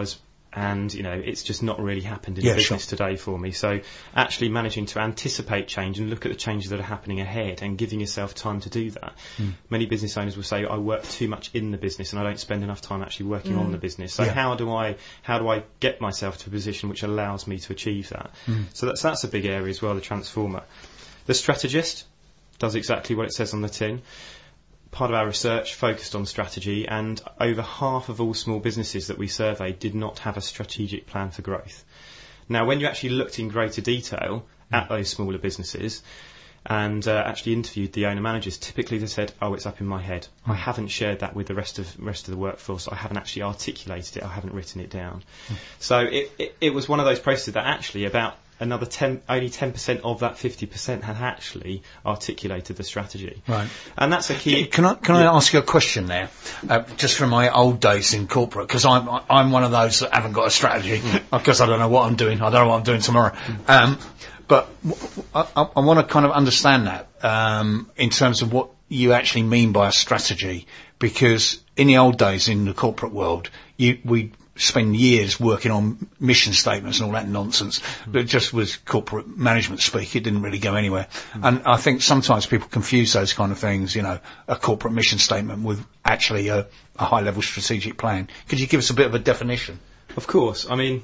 and it's just not really happened in the business today for me. So actually managing to anticipate change and look at the changes that are happening ahead and giving yourself time to do that. Many business owners will say, I work too much in the business and I don't spend enough time actually working on the business. So how do I get myself to a position which allows me to achieve that? So that's a big area as well, the transformer. The strategist does exactly what it says on the tin. Part of our research focused on strategy, and over half of all small businesses that we surveyed did not have a strategic plan for growth. Now, when you actually looked in greater detail at those smaller businesses and actually interviewed the owner-managers, typically they said, it's up in my head. I haven't shared that with the rest of the workforce. I haven't actually articulated it. I haven't written it down. So it was one of those processes that actually about only 10% of that 50% had actually articulated the strategy. Right. And that's a key. Can I ask you a question there? Just from my old days in corporate, because I'm one of those that haven't got a strategy, because I don't know what I'm doing. I don't know what I'm doing tomorrow. But I want to kind of understand that in terms of what you actually mean by a strategy, because in the old days in the corporate world, we spend years working on mission statements and all that nonsense, but it just was corporate management speak. It didn't really go anywhere. And I think sometimes people confuse those kind of things, a corporate mission statement with actually a high level strategic plan. Could you give us a bit of a definition? Of course. I mean,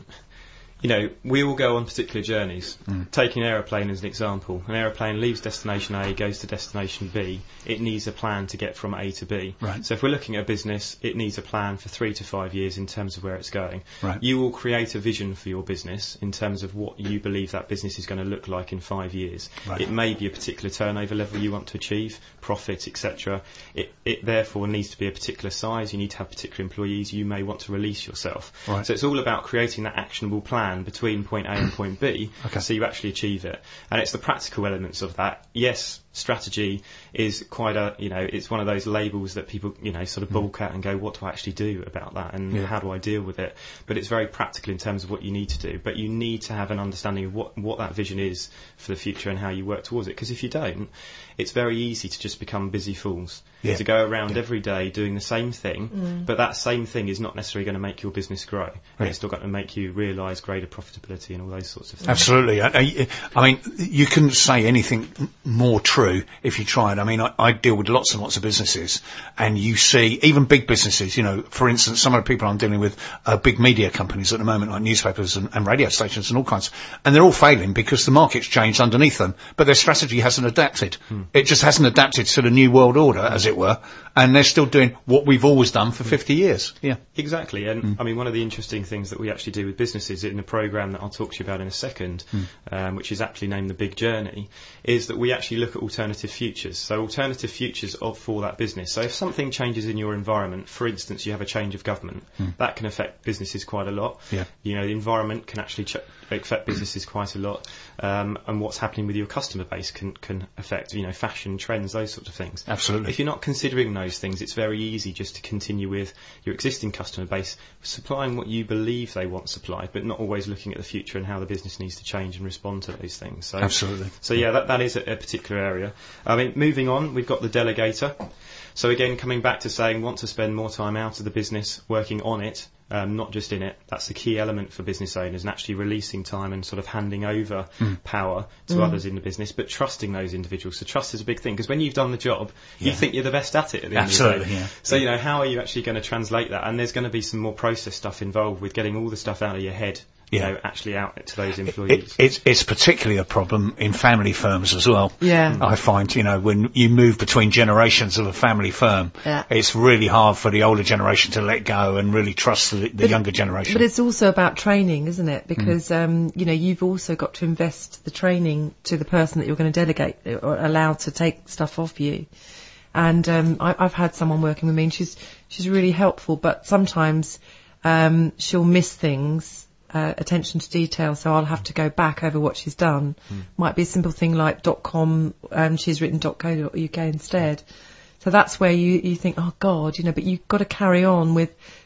we all go on particular journeys. Taking an aeroplane as an example. An aeroplane leaves destination A, goes to destination B. It needs a plan to get from A to B. Right. So if we're looking at a business, it needs a plan for 3 to 5 years in terms of where it's going. Right. You will create a vision for your business in terms of what you believe that business is going to look like in 5 years. Right. It may be a particular turnover level you want to achieve, profit, etc. It therefore needs to be a particular size. You need to have particular employees. You may want to release yourself. Right. So it's all about creating that actionable plan between point A and point B, so you actually achieve it. And it's the practical elements of that. Yes, strategy is quite it's one of those labels that people, sort of balk at and go, what do I actually do about that, and how do I deal with it? But it's very practical in terms of what you need to do. But you need to have an understanding of what that vision is for the future and how you work towards it. Because if you don't, it's very easy to just become busy fools, to go around every day doing the same thing, but that same thing is not necessarily going to make your business grow. Right. It's still going to make you realise greater profitability and all those sorts of things. Absolutely. I mean, you couldn't say anything more true if you tried. I mean, I deal with lots and lots of businesses, and you see even big businesses, for instance, some of the people I'm dealing with are big media companies at the moment, like newspapers and radio stations and all kinds, and they're all failing because the market's changed underneath them, but their strategy hasn't adapted. It just hasn't adapted to the new world order, as it were, and they're still doing what we've always done for 50 years. Yeah. Exactly. And I mean, one of the interesting things that we actually do with businesses in a program that I'll talk to you about in a second, which is actually named The Big Journey, is that we actually look at alternative futures. So alternative futures for that business. So if something changes in your environment, for instance, you have a change of government, that can affect businesses quite a lot. Yeah. The environment can actually affect businesses quite a lot. And what's happening with your customer base can affect, fashion, trends, those sorts of things. Absolutely. If you're not considering those things, it's very easy just to continue with your existing customer base, supplying what you believe they want supplied, but not always looking at the future and how the business needs to change and respond to those things. So, absolutely. So that is a particular area. I mean, moving on, we've got the delegator. So again, coming back to saying, want to spend more time out of the business, working on it, not just in it. That's the key element for business owners, and actually releasing time and sort of handing over power to others in the business, but trusting those individuals. So trust is a big thing, because when you've done the job, you think you're the best at it at the end of the day. Yeah. So, how are you actually going to translate that? And there's going to be some more process stuff involved with getting all the stuff out of your head, actually out to those employees. It's particularly a problem in family firms as well. Yeah. I find, when you move between generations of a family firm, it's really hard for the older generation to let go and really trust the younger generation. But it's also about training, isn't it? Because, you've also got to invest the training to the person that you're going to delegate or allow to take stuff off you. And I've had someone working with me, and she's really helpful, but sometimes she'll miss things. Attention to detail, so I'll have to go back over what she's done. Might be a simple thing like .com, she's written .co.uk instead. So that's where you think, oh God, but you've got to carry on with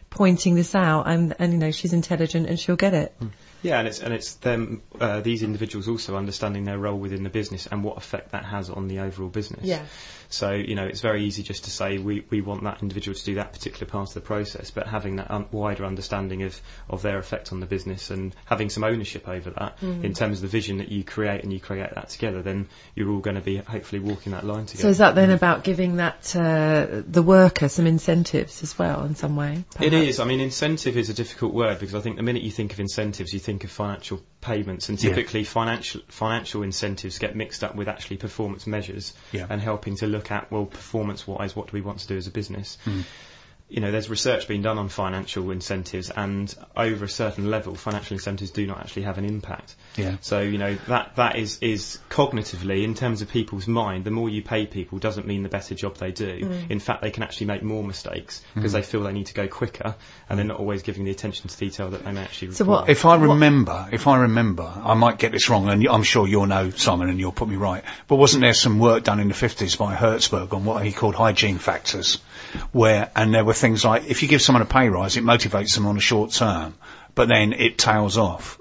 pointing this out, and you know, she's intelligent and she'll get it. Yeah, and it's them, these individuals also understanding their role within the business and what effect that has on the overall business. Yeah. So, you know, it's very easy just to say we want that individual to do that particular part of the process, but having that wider understanding of their effect on the business and having some ownership over that in terms of the vision that you create, and you create that together, then you're all going to be hopefully walking that line together. So is that then about giving that the worker some incentives as well in some way? Perhaps? It is. I mean, incentive is a difficult word, because I think the minute you think of incentives, you think of financial payments, and typically financial incentives get mixed up with actually performance measures and helping to look at, well, performance-wise, what do we want to do as a business? You know, there's research being done on financial incentives, and over a certain level, financial incentives do not actually have an impact. Yeah. So, you know, that is cognitively, in terms of people's mind, the more you pay people doesn't mean the better job they do. In fact, they can actually make more mistakes because they feel they need to go quicker, and they're not always giving the attention to detail that they may actually require. So what? If I remember, I might get this wrong, and I'm sure you'll know, Simon, and you'll put me right, but wasn't there some work done in the 50s by Hertzberg on what he called hygiene factors, and there were things like, if you give someone a pay rise, it motivates them on a short term, but then it tails off.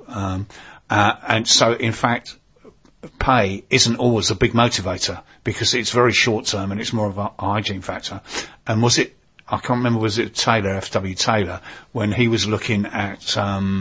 And so, in fact, pay isn't always a big motivator, because it's very short term and it's more of a hygiene factor. And I can't remember, was it Taylor, F.W. Taylor, when he was looking at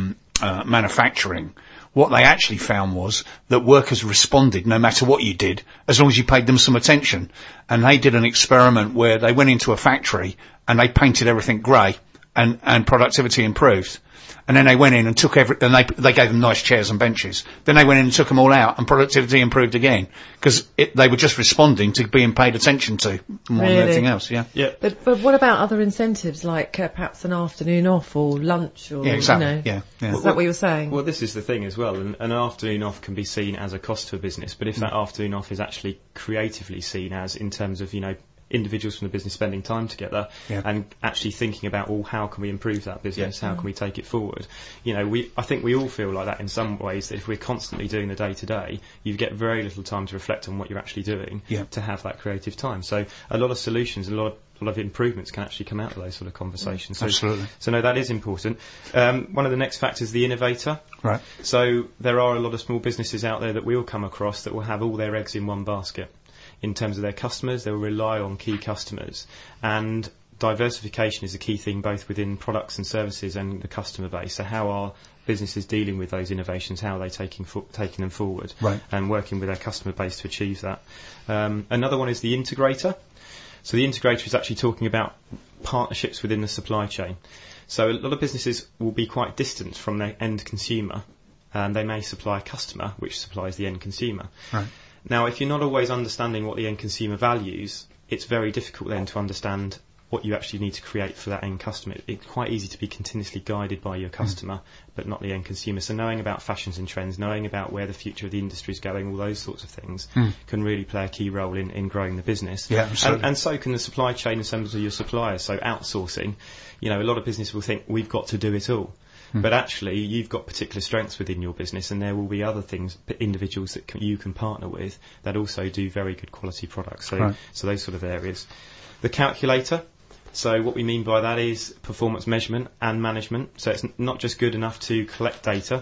manufacturing, what they actually found was that workers responded no matter what you did, as long as you paid them some attention. And they did an experiment where they went into a factory and they painted everything grey, and productivity improved. And then they went in and took and they gave them nice chairs and benches. Then they went in and took them all out, and productivity improved again, because they were just responding to being paid attention to more than anything else. Yeah. Yeah. But what about other incentives, like perhaps an afternoon off or lunch, or exactly. You know, Yeah. Is that what you were saying? Well, this is the thing as well. An afternoon off can be seen as a cost to a business, but if that afternoon off is actually creatively seen as, in terms of, you know, individuals from the business spending time together and actually thinking about, well, how can we improve that business? How can we take it forward? You know, I think we all feel like that in some ways, that if we're constantly doing the day-to-day, you get very little time to reflect on what you're actually doing to have that creative time. So a lot of solutions, a lot of improvements can actually come out of those sort of conversations. So, absolutely. So no, that is important. One of the next factors is the innovator. Right. So there are a lot of small businesses out there that we'll come across that will have all their eggs in one basket. In terms of their customers, they will rely on key customers, and diversification is a key thing both within products and services and the customer base. So how are businesses dealing with those innovations? How are they taking them forward? Right. And working with their customer base to achieve that. Another one is the integrator. So the integrator is actually talking about partnerships within the supply chain. So a lot of businesses will be quite distant from their end consumer, and they may supply a customer which supplies the end consumer. Right. Now, if you're not always understanding what the end consumer values, it's very difficult then to understand what you actually need to create for that end customer. It's quite easy to be continuously guided by your customer, but not the end consumer. So knowing about fashions and trends, knowing about where the future of the industry is going, all those sorts of things can really play a key role in growing the business. Yeah, absolutely. And so can the supply chain in terms of your suppliers. So outsourcing, you know, a lot of businesses will think we've got to do it all. But actually, you've got particular strengths within your business, and there will be other things, individuals that you can partner with that also do very good quality products. So, so those sort of areas. The calculator. So what we mean by that is performance measurement and management. So it's not just good enough to collect data.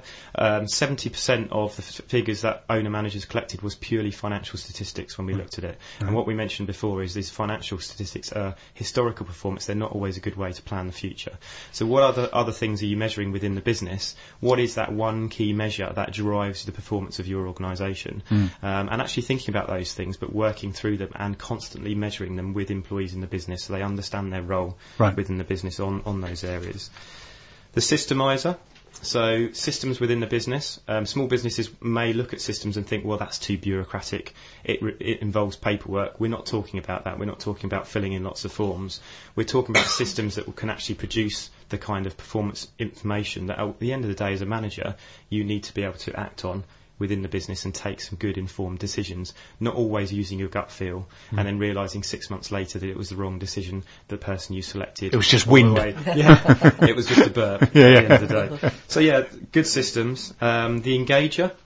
70% of the figures that owner managers collected was purely financial statistics when we looked at it. And what we mentioned before is these financial statistics are historical performance. They're not always a good way to plan the future. So what other things are you measuring within the business? What is that one key measure that drives the performance of your organisation? And actually thinking about those things, but working through them and constantly measuring them with employees in the business so they understand their role within the business on those areas. The systemizer. So systems within the business. Small businesses may look at systems and think, well, that's too bureaucratic. It involves paperwork. We're not talking about that. We're not talking about filling in lots of forms. We're talking about systems that can actually produce the kind of performance information that at the end of the day, as a manager, you need to be able to act on within the business and take some good informed decisions, not always using your gut feel and then realising 6 months later that it was the wrong decision, the person you selected. It was just wind. It was just a burp at the end of the day. So yeah, good systems. The engager.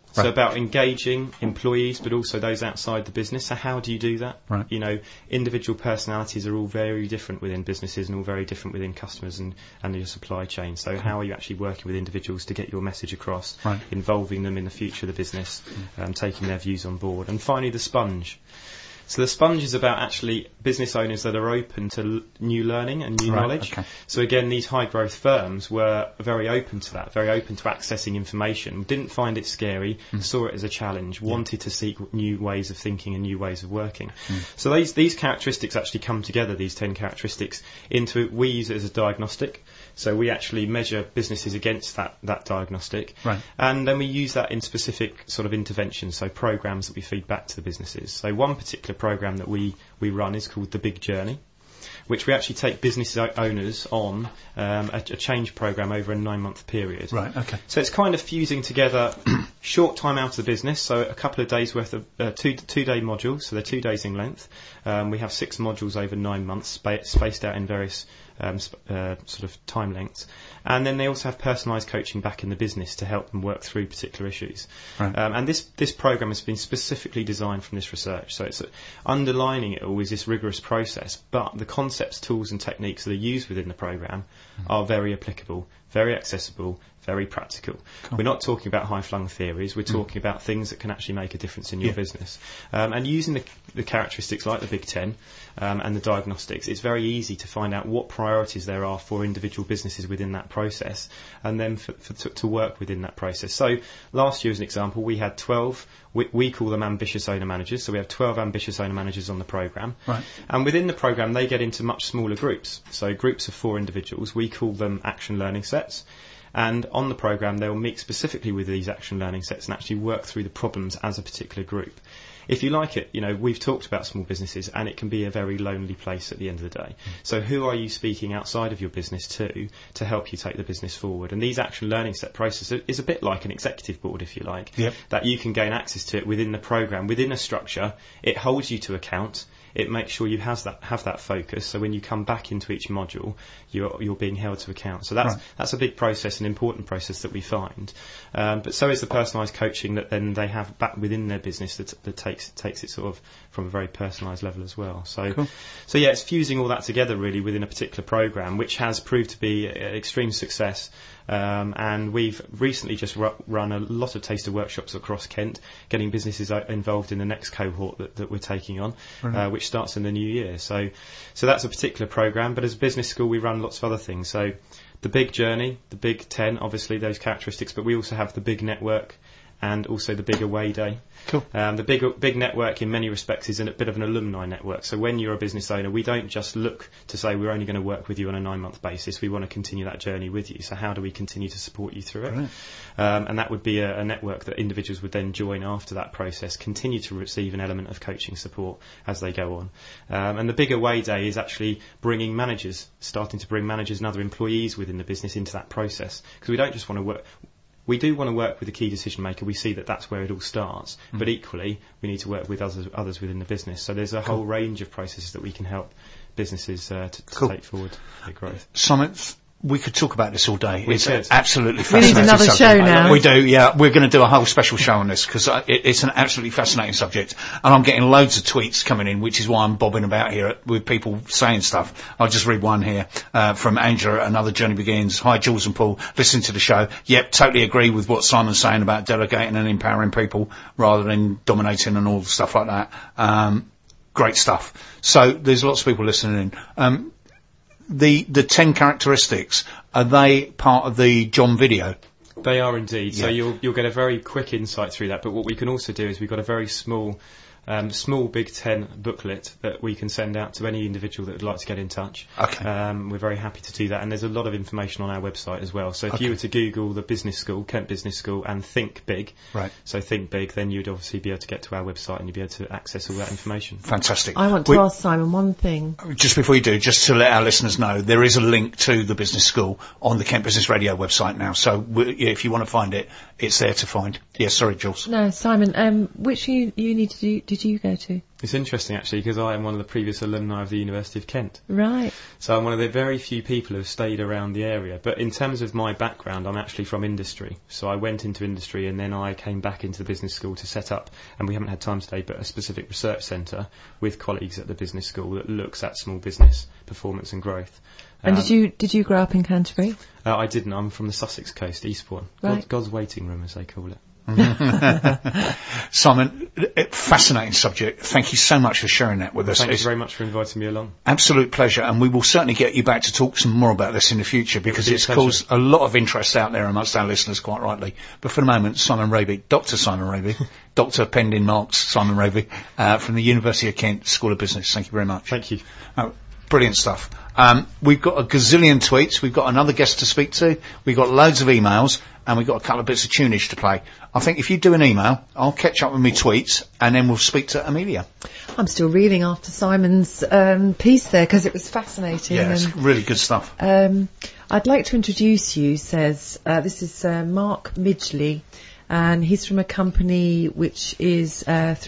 So about engaging employees, but also those outside the business. So how do you do that? Right. You know, individual personalities are all very different within businesses and all very different within customers and your supply chain. So how are you actually working with individuals to get your message across, involving them in the future of the business, taking their views on board? And finally, the sponge. So the sponge is about actually business owners that are open to new learning and new knowledge. Okay. So again, these high growth firms were very open to that, very open to accessing information, didn't find it scary, saw it as a challenge, wanted to seek new ways of thinking and new ways of working. So these characteristics actually come together, these 10 characteristics, we use it as a diagnostic. So we actually measure businesses against that diagnostic. Right. And then we use that in specific sort of interventions, so programs that we feed back to the businesses. So one particular program that we run is called The Big Journey, which we actually take business owners on a change program over a 9-month period. Right, okay. So it's kind of fusing together short time out of the business, so a couple of days worth of two-day modules, so they're 2 days in length. We have 6 modules over 9 months, spaced out in various sort of time lengths. And then they also have personalised coaching back in the business to help them work through particular issues. Right. And this program has been specifically designed from this research. So it's underlining it all is this rigorous process, but the concepts, tools and techniques that are used within the program are very applicable, very accessible, very practical. Cool. We're not talking about high-flung theories. We're talking about things that can actually make a difference in your business. And using the characteristics like the Big 10 and the diagnostics, it's very easy to find out what priorities there are for individual businesses within that process, and then to work within that process. So last year, as an example, we had 12. We call them ambitious owner managers. So we have 12 ambitious owner managers on the program. Right. And within the program, they get into much smaller groups. So groups of 4 individuals. We call them action learning sets. And on the program, they'll meet specifically with these action learning sets and actually work through the problems as a particular group. If you like it, you know, we've talked about small businesses, and it can be a very lonely place at the end of the day. So who are you speaking outside of your business to help you take the business forward? And these action learning set processes is a bit like an executive board, if you like, that you can gain access to it within the program, within a structure. It holds you to account. It makes sure you have that focus. So when you come back into each module, you're being held to account. So that's a big process, an important process that we find. But so is the personalised coaching that then they have back within their business that takes it sort of from a very personalised level as well. So, cool. So yeah, it's fusing all that together really within a particular program, which has proved to be an extreme success. And we've recently just run a lot of taster workshops across Kent, getting businesses involved in the next cohort that we're taking on, which starts in the new year. So that's a particular program. But as a business school, we run lots of other things. So the Big Journey, the Big 10, obviously those characteristics, but we also have the Big Network and also the Big Away Day. Cool. The big network in many respects is a bit of an alumni network. So when you're a business owner, we don't just look to say we're only going to work with you on a 9-month basis. We want to continue that journey with you. So how do we continue to support you through it? And that would be a network that individuals would then join after that process, continue to receive an element of coaching support as they go on. And the Big Away Day is actually starting to bring managers and other employees within the business into that process. Because we don't just want to work. We do want to work with the key decision maker. We see that that's where it all starts. But equally, we need to work with others within the business. So there's a whole range of processes that we can help businesses to take forward their growth. Simon, we could talk about this all day. It's absolutely fascinating. We need another show now. We do, yeah. We're going to do a whole special show on this because it's an absolutely fascinating subject. And I'm getting loads of tweets coming in, which is why I'm bobbing about here with people saying stuff. I'll just read one here from Angela, Another Journey Begins. Hi, Jules and Paul. Listen to the show. Yep, totally agree with what Simon's saying about delegating and empowering people rather than dominating and all stuff like that. Great stuff. So there's lots of people listening in. The 10 characteristics, are they part of the John video? They are indeed. Yeah. So you'll get a very quick insight through that. But what we can also do is we've got a very small Big 10 booklet that we can send out to any individual that would like to get in touch. Okay. We're very happy to do that, and there's a lot of information on our website as well. So if you were to Google the business school, Kent Business School, and Think Big, so Think Big, then you'd obviously be able to get to our website and you'd be able to access all that information. Fantastic. I want to ask Simon one thing. Just before you do, just to let our listeners know, there is a link to the business school on the Kent Business Radio website now. So if you want to find it, it's there to find. Yeah, sorry, Jules. No, Simon, which you need to did you go to? It's interesting actually because I am one of the previous alumni of the University of Kent. Right. So I'm one of the very few people who have stayed around the area. But in terms of my background, I'm actually from industry. So I went into industry and then I came back into the business school to set up, and we haven't had time today, but a specific research centre with colleagues at the business school that looks at small business performance and growth. And did you grow up in Canterbury? I didn't. I'm from the Sussex coast, Eastbourne. Right. God's waiting room, as they call it. Simon, fascinating subject. Thank you so much for sharing that with us. Thank you very much for inviting me along. Absolute pleasure, and we will certainly get you back to talk some more about this in the future because it's caused a lot of interest out there amongst our listeners, quite rightly. But for the moment, Simon Raby, Dr. Simon Raby, Dr. Pending Marks Simon Raby, from the University of Kent School of Business. Thank you very much. Thank you. Brilliant stuff. We've got a gazillion tweets. We've got another guest to speak to. We've got loads of emails, and we've got a couple of bits of tunage to play. I think if you do an email, I'll catch up with my tweets, and then we'll speak to Amelia. I'm still reeling after Simon's piece there because it was fascinating. Yeah, it's really good stuff. I'd like to introduce you, says, this is Mark Midgley, and he's from a company which is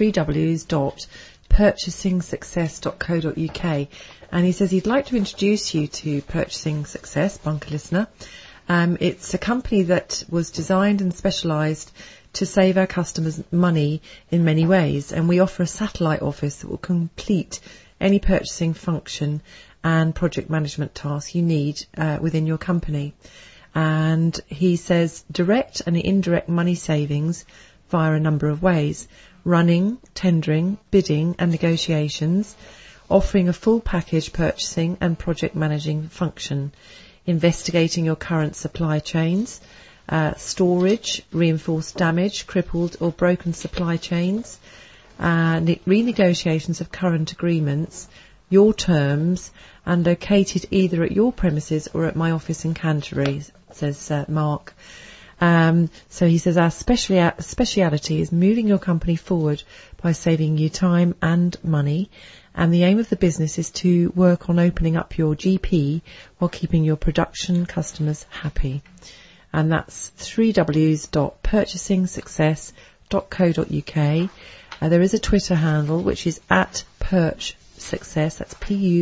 3ws.purchasingsuccess.co.uk. And he says he'd like to introduce you to Purchasing Success, Bunker Listener. It's a company that was designed and specialised to save our customers money in many ways. And we offer a satellite office that will complete any purchasing function and project management tasks you need within your company. And he says direct and indirect money savings via a number of ways: running, tendering, bidding and negotiations, offering a full package purchasing and project managing function, investigating your current supply chains, storage, reinforced damage, crippled or broken supply chains, renegotiations of current agreements, your terms, and located either at your premises or at my office in Canterbury, says Mark. So he says our speciality is moving your company forward by saving you time and money. And the aim of the business is to work on opening up your GP while keeping your production customers happy. And that's 3ws.purchasingsuccess.co.uk. There is a Twitter handle which is @PurchSuccess. That's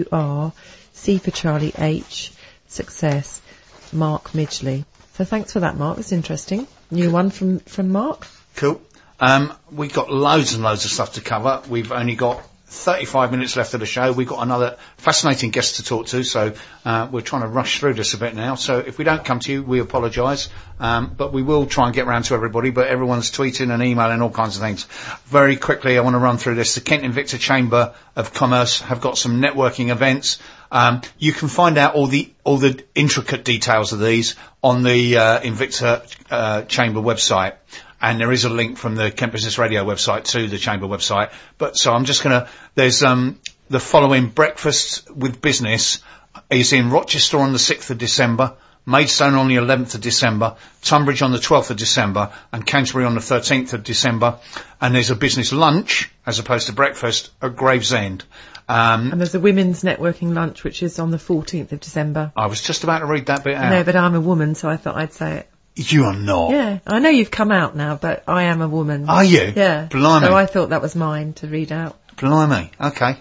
PURC for Charlie H Success. Mark Midgley. So thanks for that, Mark. It's interesting. New one from Mark. Cool. We've got loads and loads of stuff to cover. We've only got 35 minutes left of the show. We've got another fascinating guest to talk to, so we're trying to rush through this a bit now. So if we don't come to you, we apologise, but we will try and get round to everybody. But everyone's tweeting and emailing all kinds of things. Very quickly, I want to run through this. The Kent Invicta Chamber of Commerce have got some networking events. You can find out all the intricate details of these on the Invicta Chamber website. And there is a link from the Kent Business Radio website to the Chamber website. But so I'm just there's the following: Breakfast with Business is in Rochester on the 6th of December, Maidstone on the 11th of December, Tunbridge on the 12th of December, and Canterbury on the 13th of December. And there's a business lunch, as opposed to breakfast, at Gravesend. And there's a women's networking lunch, which is on the 14th of December. I was just about to read that bit out. No, but I'm a woman, so I thought I'd say it. You are not. Yeah, I know you've come out now, but I am a woman. Are you? Yeah. Blimey. So I thought that was mine to read out. Blimey. Okay.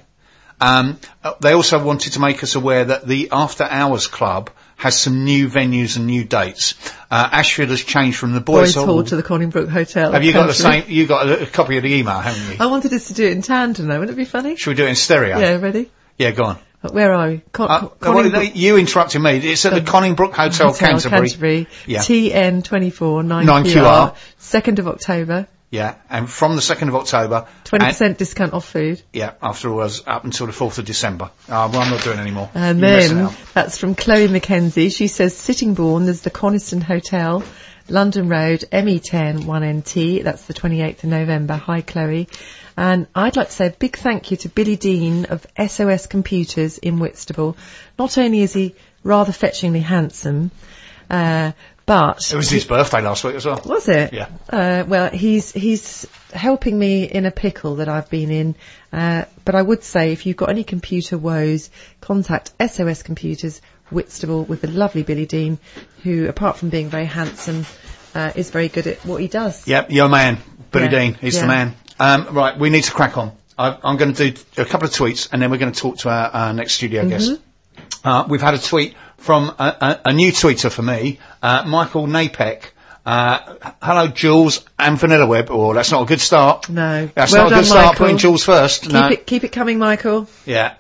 They also wanted to make us aware that the After Hours Club has some new venues and new dates. Ashford has changed from the Boys Hall to the Conningbrook Hotel. Have you got the same? You got a copy of the email, haven't you? I wanted us to do it in tandem, though. Wouldn't it be funny? Should we do it in stereo? Yeah, ready? Yeah, go on. Where are we? You interrupted me. It's at the Conningbrook Hotel, Canterbury. Yeah. TN24 9QR. 2nd of October. Yeah, and from the 2nd of October... 20% discount off food. Yeah, afterwards, up until the 4th of December. Well, I'm not doing any more. And then, that's from Chloe Mackenzie. She says, Sittingbourne, there's the Coniston Hotel, London Road, ME10 1NT. That's the 28th of November. Hi, Chloe. And I'd like to say a big thank you to Billy Dean of SOS Computers in Whitstable. Not only is he rather fetchingly handsome, but... It was his birthday last week as well. Was it? Yeah. Well, he's helping me in a pickle that I've been in. But I would say if you've got any computer woes, contact SOS Computers Whitstable with the lovely Billy Dean, who, apart from being very handsome, is very good at what he does. Yep, your man, Billy Dean. He's the man. Right, we need to crack on. I'm going to do a couple of tweets, and then we're going to talk to our next studio guest. We've had a tweet from a new tweeter for me, Michael Napek. Hello, Jules and Vanilla Web. Oh, that's not a good start. No. That's Well not a done, good start, Michael. putting Jules first. Keep it coming, Michael. Yeah.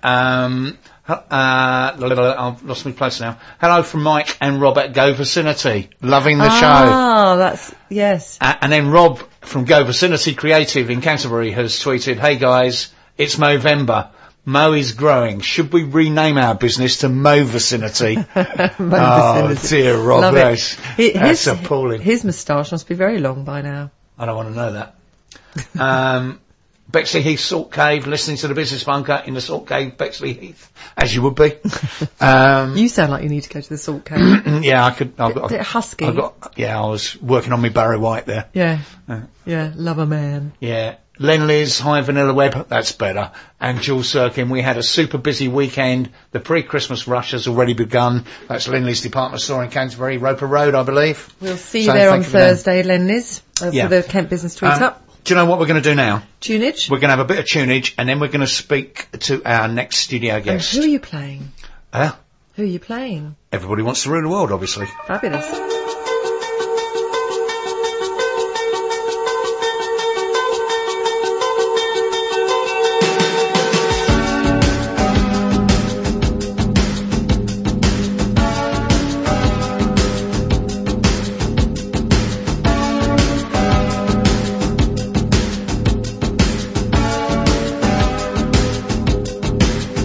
I've lost my place now. Hello from Mike and Rob at Go Vicinity. Loving the show. Yes. And then Rob from Go Vicinity Creative in Canterbury has tweeted, hey guys, it's Movember. Mo is growing. Should we rename our business to Mo Vicinity? Oh dear, Rob, Love that's His appalling. His moustache must be very long by now. I don't want to know that. Bexley Heath Salt Cave, listening to the Business Bunker in the Salt Cave, Bexley Heath, as you would be. You sound like you need to go to the Salt Cave. Yeah, I could. Bit husky. I was working on my Barry White there. Yeah. Yeah, love a man. Yeah. Len Liz, hi Vanilla Web, that's better. And Jules Sirkin, we had a super busy weekend. The pre-Christmas rush has already begun. That's Len Liz department store in Canterbury, Roper Road, I believe. We'll see you there on Thursday, Len Liz, Yeah. for the Kent Business Tweet Up. Do you know what we're going to do now? Tunage. We're going to have a bit of tunage, and then we're going to speak to our next studio And guest. who are you playing? Who are you playing? Everybody wants to rule the world, obviously. Fabulous.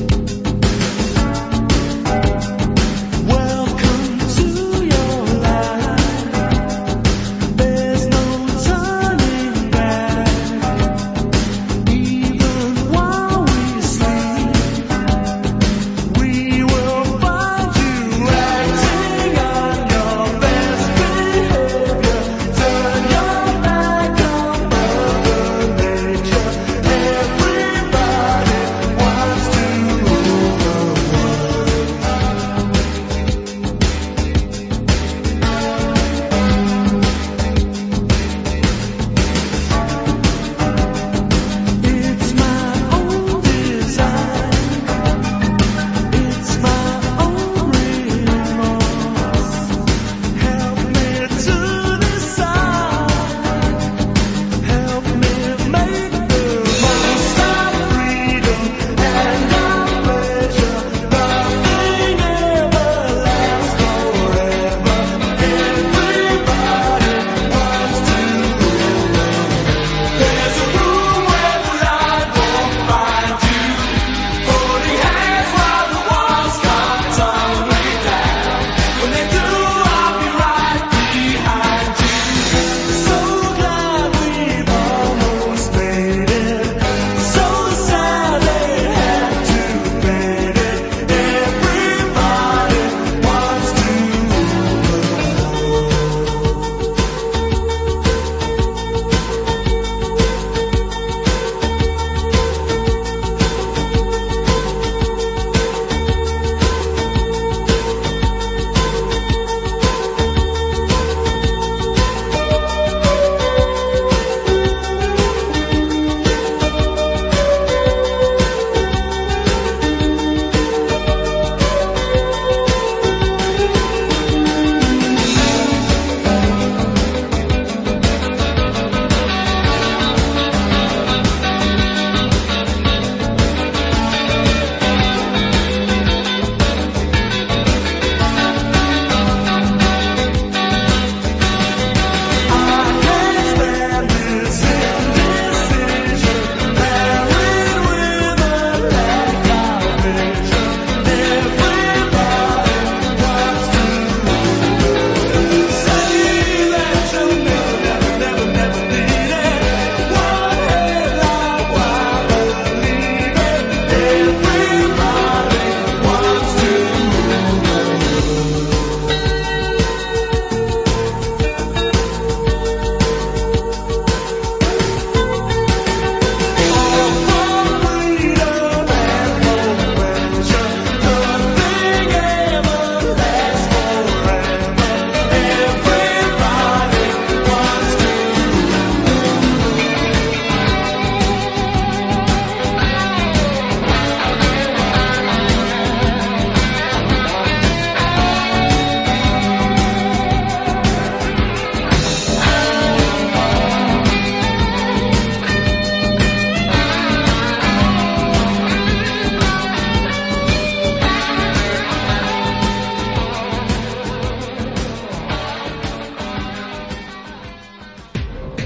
Welcome to your life.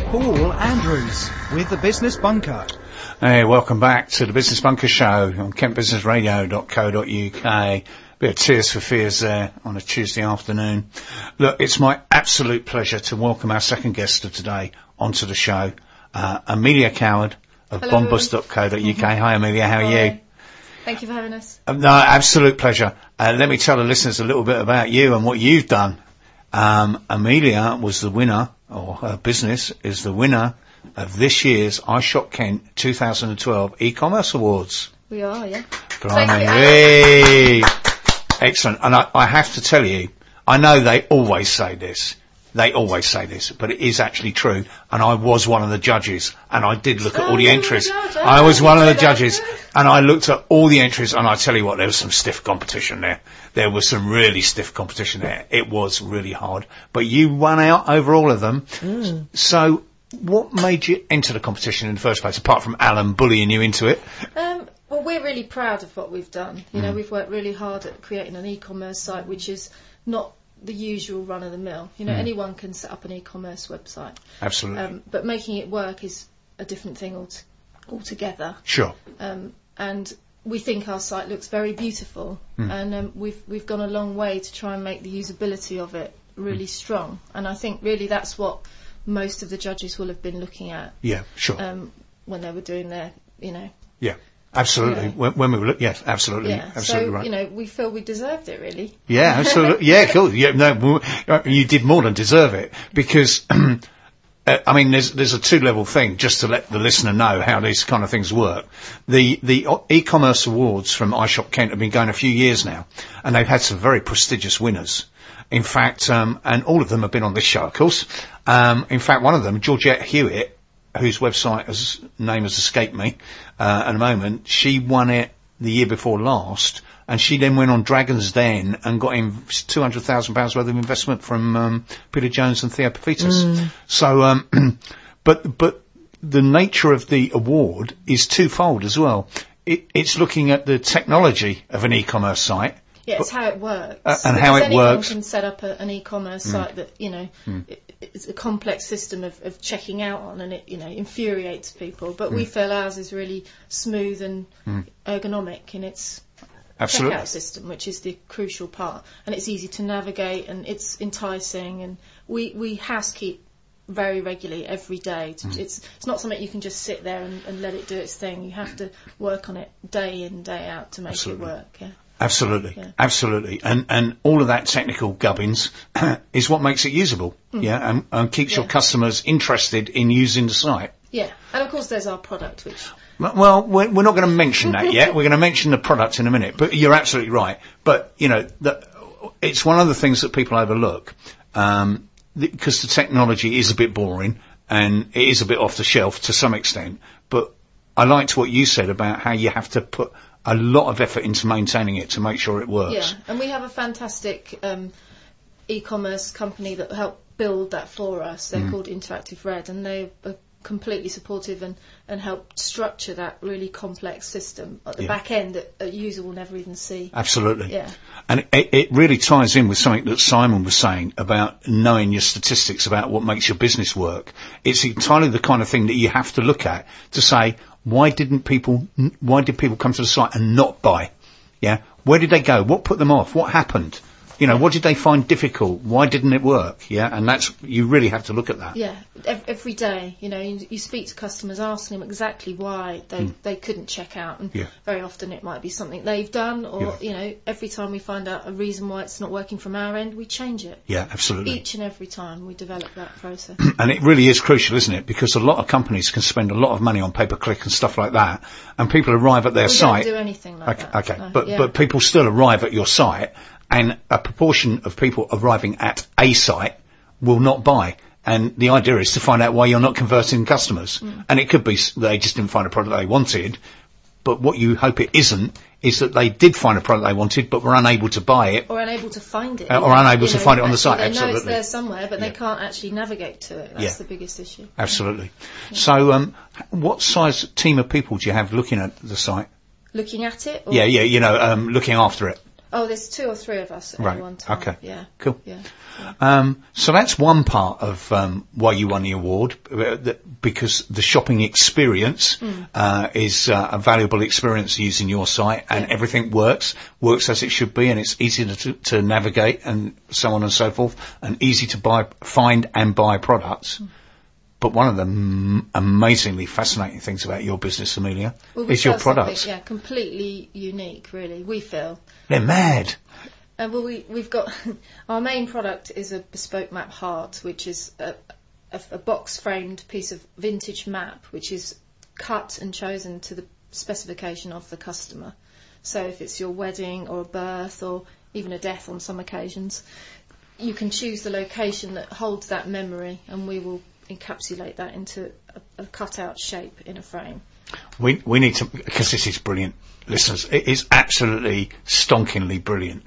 Paul Andrews with the Business Bunker. Hey, welcome back to the Business Bunker Show on kentbusinessradio.co.uk. Bit of Tears for Fears there on a Tuesday afternoon. Look, it's my absolute pleasure to welcome our second guest of today onto the show, Amelia Coward of bombus.co.uk. Hi Amelia, how are you? Thank you for having us. No, absolute pleasure. Let me tell the listeners a little bit about you and what you've done. Amelia was the winner, or her business is the winner of this year's iShop Kent 2012 e-commerce awards. We are, yeah. Blimey. Hey. Excellent. And I have to tell you, I know they always say this, but it is actually true. And I was one of the judges, and I did look at all the entries. I was one of the judges, and I looked at all the entries, and I tell you what, there was some stiff competition there. There was some really stiff competition there. It was really hard. But you won out over all of them. So what made you enter the competition in the first place, apart from Alan bullying you into it? Well, we're really proud of what we've done. You know, we've worked really hard at creating an e-commerce site, which is not the usual run-of-the-mill. You know, anyone can set up an e-commerce website. Absolutely. But making it work is a different thing altogether. Sure. And we think our site looks very beautiful, and we've gone a long way to try and make the usability of it really strong. And I think really that's what most of the judges will have been looking at. Yeah, sure. When they were doing their, you know. Yeah. Absolutely. When we were yes, absolutely. Yeah. Absolutely so, right. you know, we feel we deserved it, really. Yeah, absolutely. Yeah, cool. Yeah, no, you did more than deserve it, because I mean, there's a two-level thing, just to let the listener know how these kind of things work. The e-commerce awards from iShop Kent have been going a few years now, and they've had some very prestigious winners. In fact, and all of them have been on this show, of course. In fact, one of them, Georgette Hewitt, whose name has escaped me at the moment, she won it the year before last, and she then went on Dragon's Den and got in £200,000 worth of investment from Peter Jones and Theo Papitas. So, but the nature of the award is twofold as well. It's looking at the technology of an e-commerce site. Yeah, it's how it works. And how it anyone works. Anyone can set up an e-commerce site that, you know, it's a complex system of checking out on, and it, you know, infuriates people. But we feel ours is really smooth and ergonomic in its checkout system, which is the crucial part. And it's easy to navigate, and it's enticing. And we housekeep very regularly every day. It's not something you can just sit there and let it do its thing. You have to work on it day in, day out to make it work. Yeah. Absolutely, absolutely, and all of that technical gubbins is what makes it usable, and keeps your customers interested in using the site. Yeah, and of course there's our product, which. Well, we're not going to mention that yet. We're going to mention the product in a minute, but you're absolutely right. But you know, it's one of the things that people overlook, because the technology is a bit boring and it is a bit off the shelf to some extent. But I liked what you said about how you have to put a lot of effort into maintaining it to make sure it works. Yeah, and we have a fantastic e-commerce company that helped build that for us. They're called Interactive Red, and they are completely supportive and help structure that really complex system at the back end that a user will never even see. Absolutely. Yeah. And it really ties in with something that Simon was saying about knowing your statistics about what makes your business work. It's entirely the kind of thing that you have to look at to say, why did people come to the site and not buy? Yeah. Where did they go? What put them off? What happened? You know, what did they find difficult? Why didn't it work? Yeah, and you really have to look at that. Yeah, every day, you know, you speak to customers asking them exactly why they couldn't check out, and very often it might be something they've done, or, you know, every time we find out a reason why it's not working from our end, we change it. Yeah, absolutely. Each and every time we develop that process. And it really is crucial, isn't it? Because a lot of companies can spend a lot of money on pay-per-click and stuff like that, and people arrive at their site. We don't do anything like that. Okay, no, but people still arrive at your site, and a proportion of people arriving at a site will not buy. And the idea is to find out why you're not converting customers. And it could be they just didn't find a product they wanted. But what you hope it isn't is that they did find a product they wanted but were unable to buy it. Or unable to find it. Or unable to find it on the site. They Absolutely. know it's there somewhere, but they can't actually navigate to it. That's the biggest issue. Absolutely. So what size team of people do you have looking at the site? Looking at it? Or Yeah, you know, looking after it. Oh, there's 2 or 3 of us at Right, any one time. okay. Yeah. Cool. Yeah. So that's one part of why you won the award, because the shopping experience is a valuable experience using your site, and everything works as it should be, and it's easy to navigate and so on and so forth, and easy to find and buy products. But one of the amazingly fascinating things about your business, Amelia, is your products. Yeah, completely unique, really. We feel. They're mad. Well, we've got our main product is a bespoke map heart, which is a box-framed piece of vintage map, which is cut and chosen to the specification of the customer. So if it's your wedding or a birth or even a death on some occasions, you can choose the location that holds that memory, and we will encapsulate that into a cut-out shape in a frame. We need to, because this is brilliant, listeners. It is absolutely stonkingly brilliant.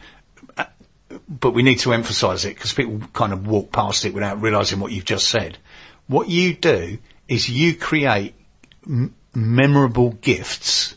But we need to emphasise it because people kind of walk past it without realising what you've just said. What you do is you create memorable gifts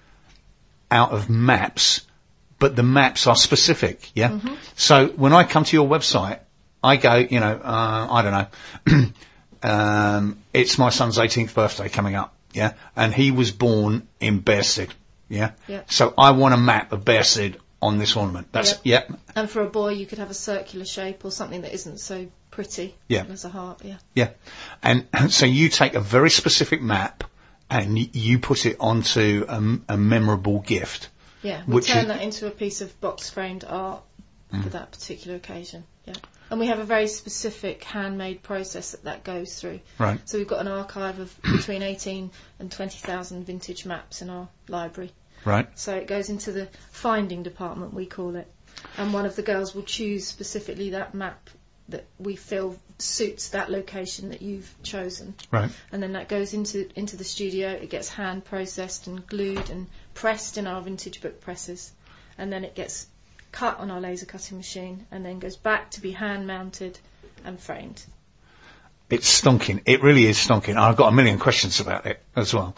out of maps, but the maps are specific, yeah? Mm-hmm. So when I come to your website, I go, I don't know, it's my son's 18th birthday coming up, yeah? And he was born in Bearsted, yeah? Yep. So I want a map of Bearsted on this ornament. That's, yep. And for a boy, you could have a circular shape or something that isn't so pretty as a heart, yeah. Yeah. And so you take a very specific map and you put it onto a memorable gift. Yeah, we turn that into a piece of box-framed art for that particular occasion, yeah. And we have a very specific handmade process that goes through. Right. So we've got an archive of between 18 and 20,000 vintage maps in our library. Right. So it goes into the finding department, we call it. And one of the girls will choose specifically that map that we feel suits that location that you've chosen. Right. And then that goes into the studio. It gets hand processed and glued and pressed in our vintage book presses. And then it gets cut on our laser cutting machine and then goes back to be hand mounted and framed. It's stonking. It really is stonking. I've got a million questions about it as well.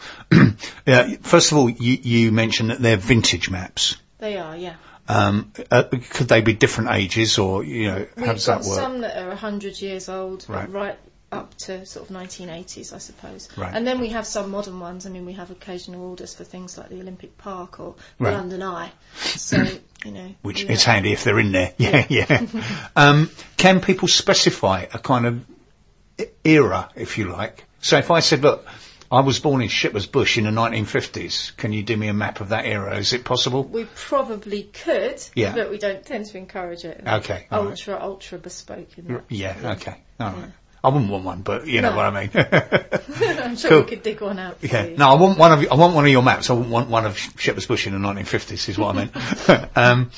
First of all, you mentioned that they're vintage maps. They are, yeah. Could they be different ages, or how does that work? We've got some that are 100 years old, right. right up to sort of 1980s, I suppose. Right. And then we have some modern ones. I mean, we have occasional orders for things like the Olympic Park or the right. London Eye. So which is handy if they're in there. Yeah. Can people specify a kind of era, if you like? So if I said, look, I was born in Shepherd's Bush in the 1950s. Can you do me a map of that era? Is it possible? We probably could, but we don't tend to encourage it. Okay. Ultra bespoke. Okay. All right. I wouldn't want one, but you know what I mean. I'm sure we could dig one out for you. No, I want one of your maps. I wouldn't want one of Shepherd's Bush in the 1950s, is what I meant.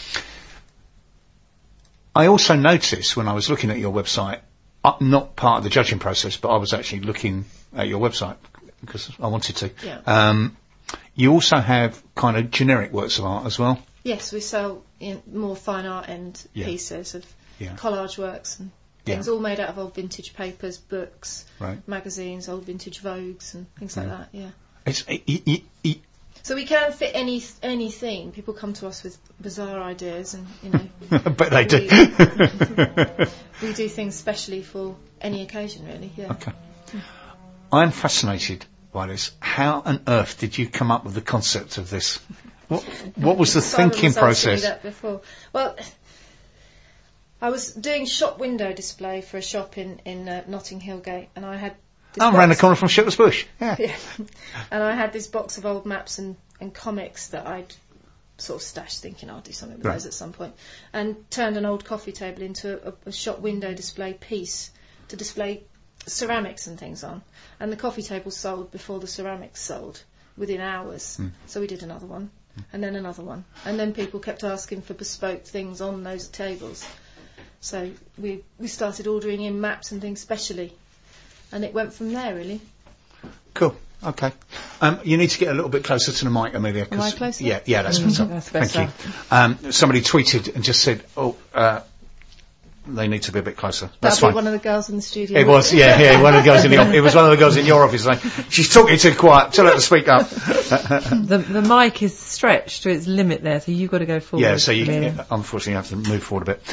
I also noticed when I was looking at your website, not part of the judging process, but I was actually looking at your website because I wanted to. Yeah. You also have kind of generic works of art as well. Yes, we sell more fine art end pieces of collage works and things, all made out of old vintage papers, books, magazines, old vintage Vogues and things like that, yeah. So we can fit any theme. People come to us with bizarre ideas and, but they do. We do things specially for any occasion, really, yeah. Okay. I'm fascinated by this. How on earth did you come up with the concept of this? What was the thinking process? That before. Well, I was doing shop window display for a shop in Notting Hill Gate, and I had this around the corner from Shepherd's Bush. Yeah. And I had this box of old maps and comics that I'd sort of stashed, thinking I'll do something with those at some point, and turned an old coffee table into a shop window display piece to display ceramics and things on. And the coffee table sold before the ceramics sold, within hours. So we did another one, and then another one, and then people kept asking for bespoke things on those tables. So we started ordering in maps and things specially, and it went from there, really. Cool. Okay. You need to get a little bit closer to the mic, Amelia. Am I closer? Yeah, that's better. That's better. Thank you. Somebody tweeted and just said, they need to be a bit closer. That's That'll be fine. one of the girls in the studio. It was, yeah, one of the girls in the office. It was one of the girls in your office saying, she's talking too quiet, tell her to speak up. The mic is stretched to its limit there, so you've got to go forward. Yeah, so you Amelia. unfortunately have to move forward a bit.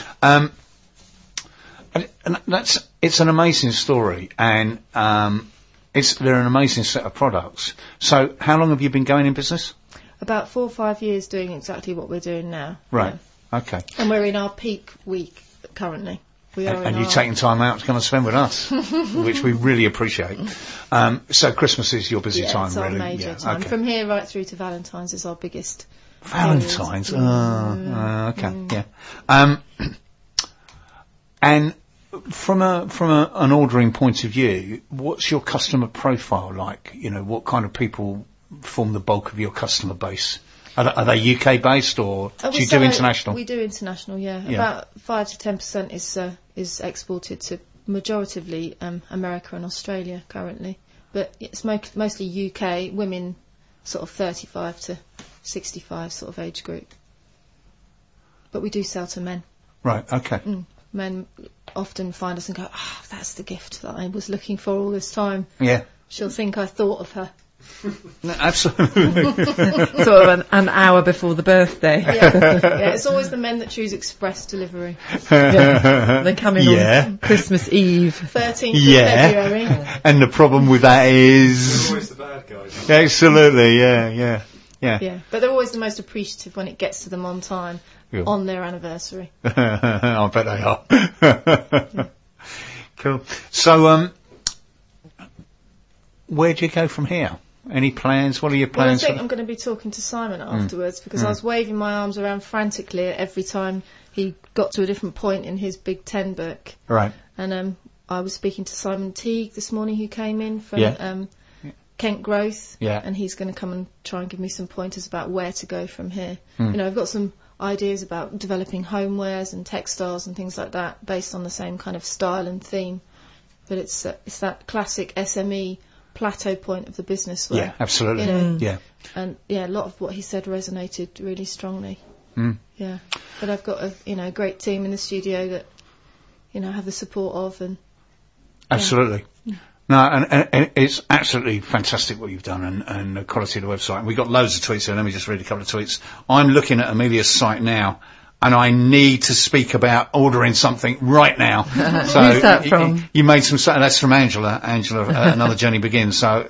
And it's an amazing story, and they're an amazing set of products. So how long have you been going in business? About 4 or 5 years doing exactly what we're doing now. Right. Yeah. Okay. And we're in our peak week currently. We are And you're taking time out to come and spend with us, which we really appreciate. So Christmas is your busy time, it's our really. major time. Okay. From here right through to Valentine's is our biggest. Valentine's. period. Okay. Yeah. And from an ordering point of view, what's your customer profile like? You know, what kind of people form the bulk of your customer base? Are they UK based, or do you do international? We do international, yeah. Yeah. About 5 to 10% is exported to majoritively America and Australia currently, but it's mostly UK women, sort of 35 to 65 sort of age group. But we do sell to men. Right. Okay. Men often find us and go, that's the gift that I was looking for all this time. Yeah. She'll think I thought of her. No, absolutely. Sort of an hour before the birthday. Yeah, it's always the men that choose express delivery. They come in Yeah. on Christmas Eve. 13th Yeah. of February. And the problem with that is Always the bad guys. absolutely, yeah. Yeah, but they're always the most appreciative when it gets to them on time, Yeah. on their anniversary. I bet they are. Cool. So, where do you go from here? Any plans? What are your Well, I plans? think I'm going to be talking to Simon afterwards because I was waving my arms around frantically every time he got to a different point in his Big Ten book. Right. And I was speaking to Simon Teague this morning, who came in from Kent Growth. Yeah. And he's going to come and try and give me some pointers about where to go from here. You know, I've got some ideas about developing homewares and textiles and things like that based on the same kind of style and theme. But it's that classic SME plateau point of the business where, Yeah, absolutely. you know, Yeah. and a lot of what he said resonated really strongly. Yeah, but I've got a great team in the studio that I have the support of, and Absolutely. No, and it's absolutely fantastic what you've done, and the quality of the website. And we've got loads of tweets here. Let me just read a couple of tweets. I'm looking at Amelia's site now, and I need to speak about ordering something right now. So Who's that from? You made some. That's from Angela. Another journey begins. So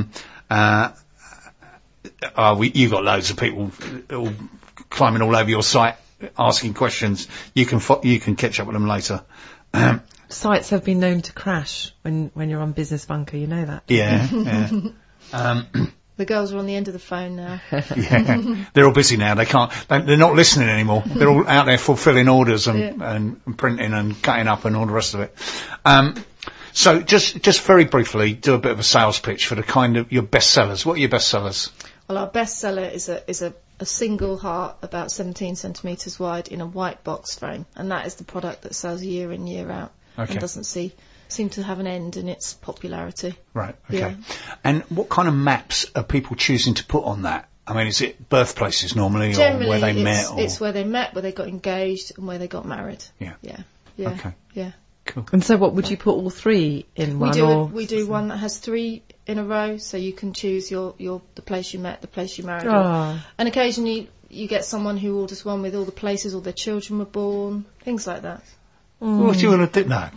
you got loads of people all climbing all over your site, asking questions. You can catch up with them later. Sites have been known to crash when you're on Business Bunker, you know that. Yeah. the girls are on the end of the phone now. Yeah, they're all busy now. They're not listening anymore. They're all out there fulfilling orders and printing and cutting up and all the rest of it. So just very briefly, do a bit of a sales pitch for the kind of your best sellers. What are your best sellers? Well, our best seller is a single heart about 17 centimetres wide in a white box frame, and that is the product that sells year in, year out, and doesn't seem to have an end in its popularity. Right, okay. Yeah. And what kind of maps are people choosing to put on that? I mean, is it birthplaces normally, Generally, or where they met? It's where they met, where they got engaged, and where they got married. Yeah. Okay. Yeah. Cool. And so what would you put all three in one? We do one that has 3 in a row, so you can choose the place you met, the place you married. And occasionally you get someone who orders one with all the places all their children were born, things like that. What do you want to do? No.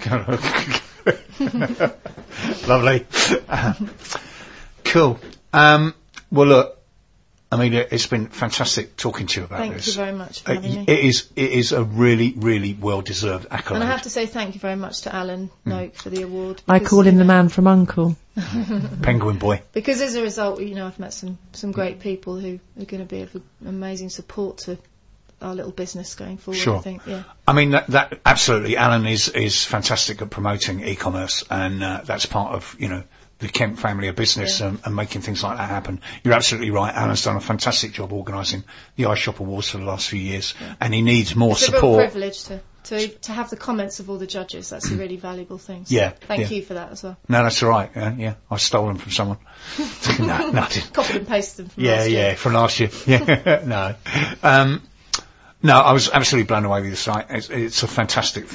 Lovely. Cool. Well, look, Amelia, it's been fantastic talking to you about this. Thank you very much for having me. It is a really, really well-deserved accolade. And I have to say thank you very much to Alan Noak for the award. I call him the man from Uncle. Penguin boy. Because as a result, I've met some great people who are going to be of amazing support to our little business going forward. Sure. I think, yeah. I mean, that absolutely. Alan is fantastic at promoting e-commerce, and that's part of the Kemp family of business and making things like that happen. You're absolutely right. Alan's done a fantastic job organising the iShop Awards for the last few years, and he needs more support. It's a real privilege to have the comments of all the judges. That's a really valuable thing. So Yeah. Thank you for that as well. No, that's all right. Yeah, I stole them from someone. No, I didn't. Copied and pasted them from last year. From last year. Yeah, no. No, I was absolutely blown away with the site. It's a fantastic thing.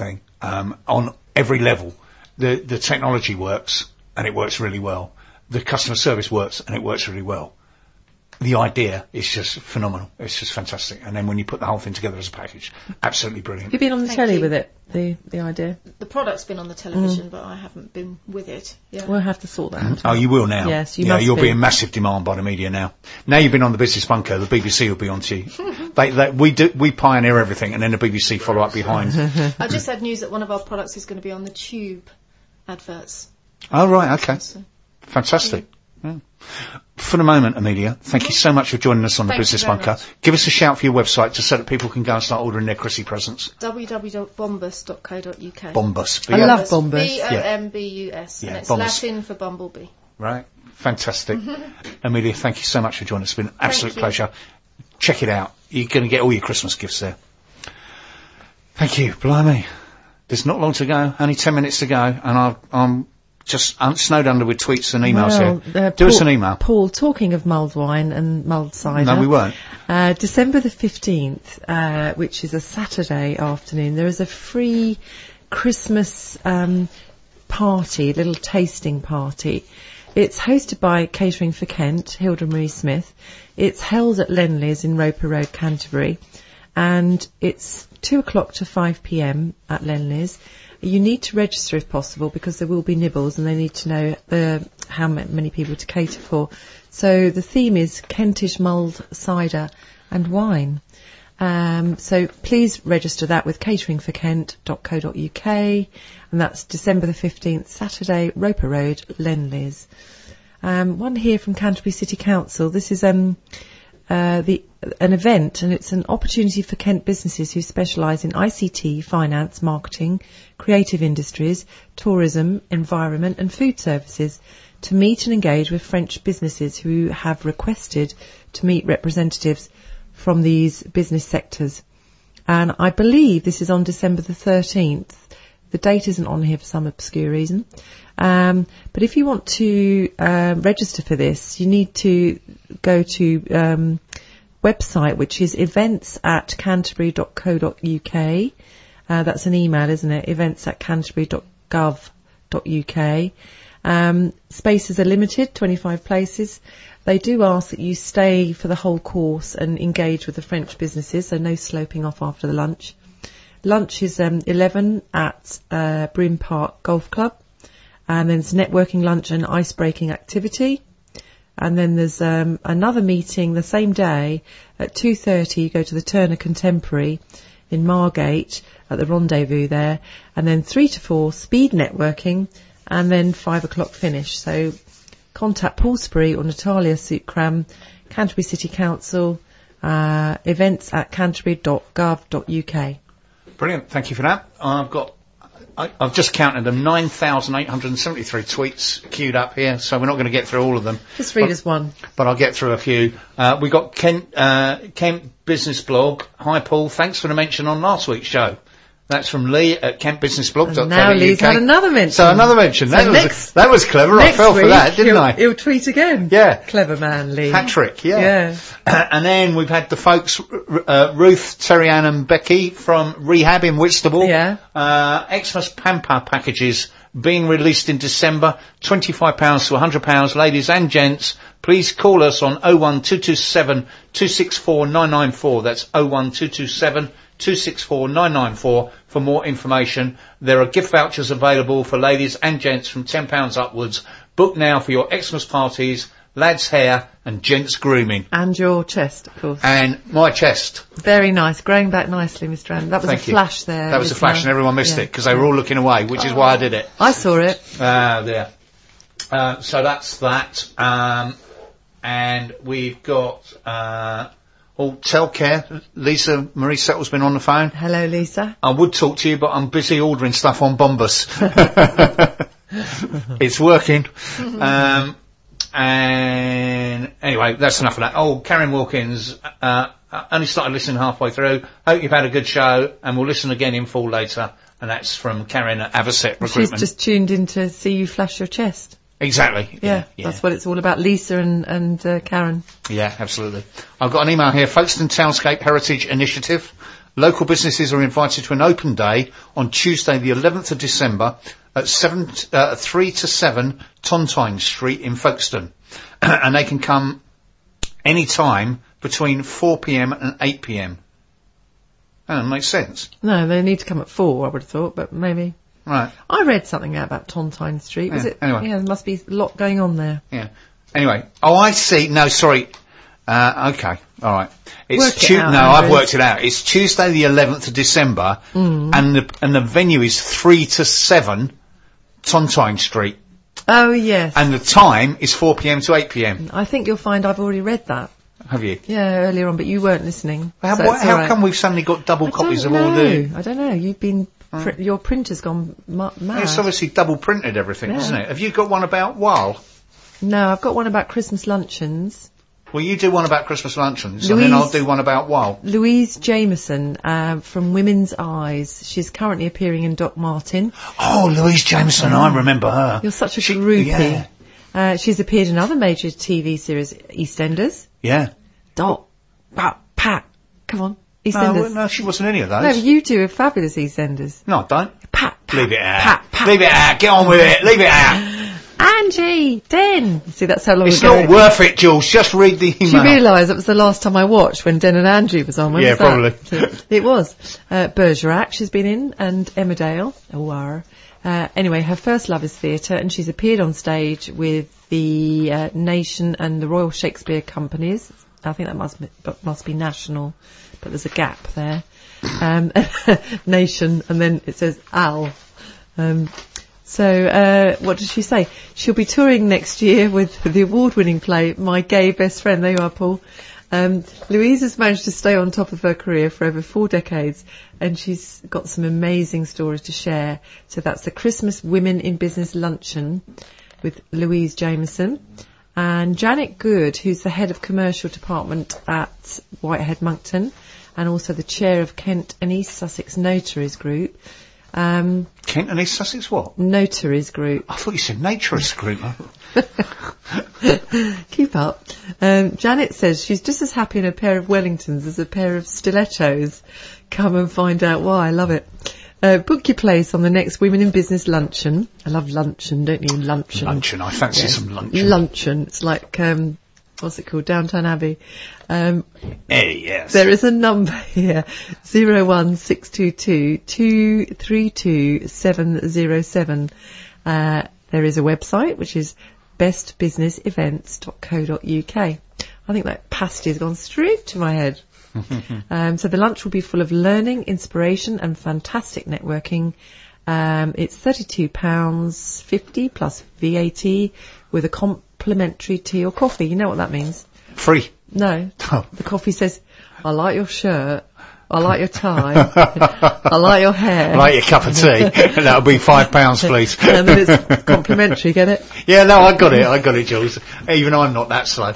on every level. The technology works, and it works really well. The customer service works, and it works really well. The idea is just phenomenal. It's just fantastic. And then when you put the whole thing together as a package, absolutely brilliant. Have you been on the Thank telly you. with it, the idea? The product's been on the television, but I haven't been with it. Yeah. We'll have to sort that out. Oh, you will now. Yes, you yeah, must you'll be be. in massive demand by the media now. Now you've been on the Business Bunker, the BBC will be on to you. We pioneer everything, and then the BBC follow up behind. I just had news that one of our products is going to be on the Tube adverts. Oh, right, okay. So, Fantastic. Yeah. For the moment, Amelia, thank you so much for joining us on the Thank you Business very Bunker. much. Give us a shout for your website just so that people can go and start ordering their Chrissy presents. www.bombus.co.uk. Bombus. I love Bombus. Bombus. Yeah, And it's Bombus. Latin for bumblebee. Right. Fantastic. Amelia, thank you so much for joining us. It's been an absolute you. pleasure. Check it out. You're going to get all your Christmas gifts there. Thank you. Blimey. There's not long to go. Only 10 minutes to go. And I'm just snowed under with tweets and emails here. Do us an email. Paul, talking of mulled wine and mulled cider. No, we weren't. December the 15th, which is a Saturday afternoon, there is a free Christmas party, little tasting party. It's hosted by Catering for Kent, Hilda Marie Smith. It's held at Lenley's in Roper Road, Canterbury. And it's 2 o'clock to 5 p.m. at Lenley's. You need to register if possible because there will be nibbles and they need to know how many people to cater for. So the theme is Kentish mulled cider and wine. So please register that with cateringforkent.co.uk, and that's December the 15th, Saturday, Roper Road, Lenley's. One here from Canterbury City Council. This is an event, and it's an opportunity for Kent businesses who specialise in ICT, finance, marketing, creative industries, tourism, environment and food services to meet and engage with French businesses who have requested to meet representatives from these business sectors. And I believe this is on December the 13th. The date isn't on here for some obscure reason. But if you want to register for this, you need to go to website, which is events@canterbury.co.uk. That's an email, isn't it? events@canterbury.gov.uk. Spaces are limited, 25 places. They do ask that you stay for the whole course and engage with the French businesses, so no sloping off after the lunch. Lunch is 11 at Broome Park Golf Club. And then there's networking lunch and ice-breaking activity. And then there's another meeting the same day at 2:30. You go to the Turner Contemporary in Margate at the Rendezvous there. And then 3 to 4, speed networking. And then 5 o'clock finish. So contact Paul Spree or Natalia Sukram, Canterbury City Council, events@canterbury.gov.uk. Brilliant. Thank you for that. I've just counted them, 9,873 tweets queued up here, so we're not going to get through all of them. Just read us one. But I'll get through a few. We got Kent Business Blog. Hi, Paul. Thanks for the mention on last week's show. That's from Lee at kentbusinessblog.co.uk. And now Lee's had another mention. So another mention. So That was clever. I fell for that, didn't I? He'll tweet again. Yeah. Clever man, Lee. Patrick, yeah. Yeah. And then we've had the folks, Ruth, Terry-Ann and Becky from Rehab in Whitstable. Yeah. Xmas Pamper packages being released in December, £25 to £100, ladies and gents. Please call us on 01227 264 994. That's 01227 264 994 for more information. There are gift vouchers available for ladies and gents from £10 upwards. Book now for your Xmas parties, lads' hair and gents' grooming. And your chest, of course. And my chest. Very nice. Growing back nicely, Mr. Ann. That was Thank a you. flash there. That was a flash and everyone missed it because they were all looking away, which is why I did it. I saw it. There. So that's that. And we've got Telcare. Lisa Marie Settle's been on the phone. Hello, Lisa. I would talk to you, but I'm busy ordering stuff on Bombus. It's working. And anyway, that's enough of that. Karen Wilkins, only started listening halfway through. Hope you've had a good show, and we'll listen again in full later. And that's from Karen at Avocet Recruitment. She's just tuned in to see you flash your chest. Exactly. Yeah, that's what it's all about. Lisa and Karen. Yeah, absolutely. I've got an email here, Folkestone Townscape Heritage Initiative. Local businesses are invited to an open day on Tuesday the 11th of December at 3 to 7 Tontine Street in Folkestone. And they can come any time between 4pm and 8pm. That makes sense. No, they need to come at 4, I would have thought, but maybe. Right. I read something about Tontine Street. Was Yeah, it? anyway. Yeah, there must be a lot going on there. Yeah. Anyway. Oh, I see. No, sorry. Okay. All right. It's Work it out, no, Andrew. I've worked it out. It's Tuesday the 11th of December, and the venue is 3 to 7 Tontine Street, Oh, yes. and the time is 4pm to 8pm. I think you'll find I've already read that. Have you? Yeah, earlier on, but you weren't listening. How, so it's all how right. come we've suddenly got double copies of all the? I don't know. You've been... your printer's gone mad. It's obviously double printed everything, Yeah. isn't it? Have you got one about WAL? No, I've got one about Christmas luncheons. Well, you do one about Christmas luncheons, and then I'll do one about WAL. Louise Jameson from Women's Eyes. She's currently appearing in Doc Martin. Oh, Louise Jameson, I remember her. You're such a groupie. Yeah. She's appeared in other major TV series, EastEnders. Yeah. Doc, Pat, come on, No, EastEnders. no, she wasn't any of those. No, but you do a fabulous EastEnders. No, I don't. Pat, Leave it out. Pat. Leave it out. Get on with it. Leave it out. Angie, Den. See, that's how long It's ago. not worth it, Jules. Just read the She email. realised that was the last time I watched when Den and Andrew was on. When Yeah, was that? probably. It was. Bergerac she's been in, and Emmerdale. Anyway, her first love is theatre, and she's appeared on stage with the Nation and the Royal Shakespeare Companies. I think that must be national, but there's a gap there. Nation, and then it says Al. So, what did she say? She'll be touring next year with the award-winning play My Gay Best Friend. There you are, Paul. Louise has managed to stay on top of her career for over 4 decades, and she's got some amazing stories to share. So that's the Christmas Women in Business Luncheon with Louise Jameson. And Janet Good, who's the head of commercial department at Whitehead Moncton, and also the chair of Kent and East Sussex Notaries Group. Kent and East Sussex what? Notaries Group. I thought you said Naturist Group. Keep up. Janet says she's just as happy in a pair of Wellingtons as a pair of stilettos. Come and find out why. I love it. Book your place on the next Women in Business luncheon. I love luncheon, don't you? Luncheon. Luncheon. I fancy some luncheon. Luncheon. It's like, what's it called? Downtown Abbey. Yes. There is a number here, 01622 232 707. There is a website, which is bestbusinessevents.co.uk. I think that pasty has gone straight to my head. So the lunch will be full of learning, inspiration and fantastic networking. It's £32.50 plus VAT with a complimentary tea or coffee. You know what that means? Free. No. Oh. The coffee says, I like your shirt, I like your tie, I like your hair. I like your cup of tea. That'll be £5, please. And then it's complimentary, get it? Yeah, no, I got it, Jules. Even I'm not that slow.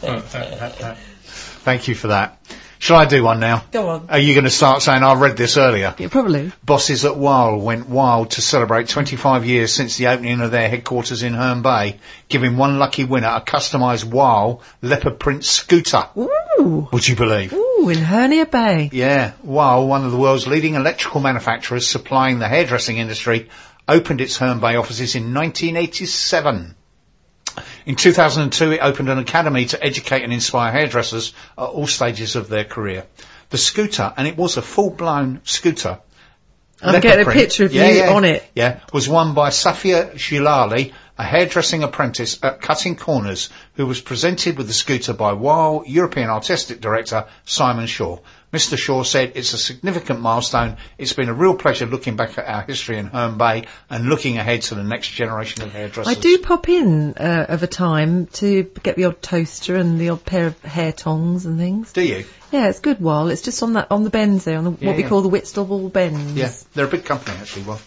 Thank you for that. Shall I do one now? Go on. Are you going to start saying I read this earlier? Yeah, probably. Bosses at WAL went wild to celebrate 25 years since the opening of their headquarters in Herne Bay, giving one lucky winner a customised WAL leopard print scooter. Ooh. Would you believe? Ooh, in Herne Bay. Yeah, WAL, one of the world's leading electrical manufacturers supplying the hairdressing industry, opened its Herne Bay offices in 1987. In 2002, it opened an academy to educate and inspire hairdressers at all stages of their career. The scooter, and it was a full-blown scooter. I'm leopard getting a print. picture of you on it. Yeah, was won by Safia Jilali, a hairdressing apprentice at Cutting Corners, who was presented with the scooter by WAL European Artistic Director Simon Shaw. Mr. Shaw said, it's a significant milestone. It's been a real pleasure looking back at our history in Herne Bay and looking ahead to the next generation of hairdressers. I do pop in of a time to get the odd toaster and the odd pair of hair tongs and things. Do you? Yeah, it's good while. It's just on the bends there, what we call the Whitstable bends. Yeah, they're a big company actually, WAL.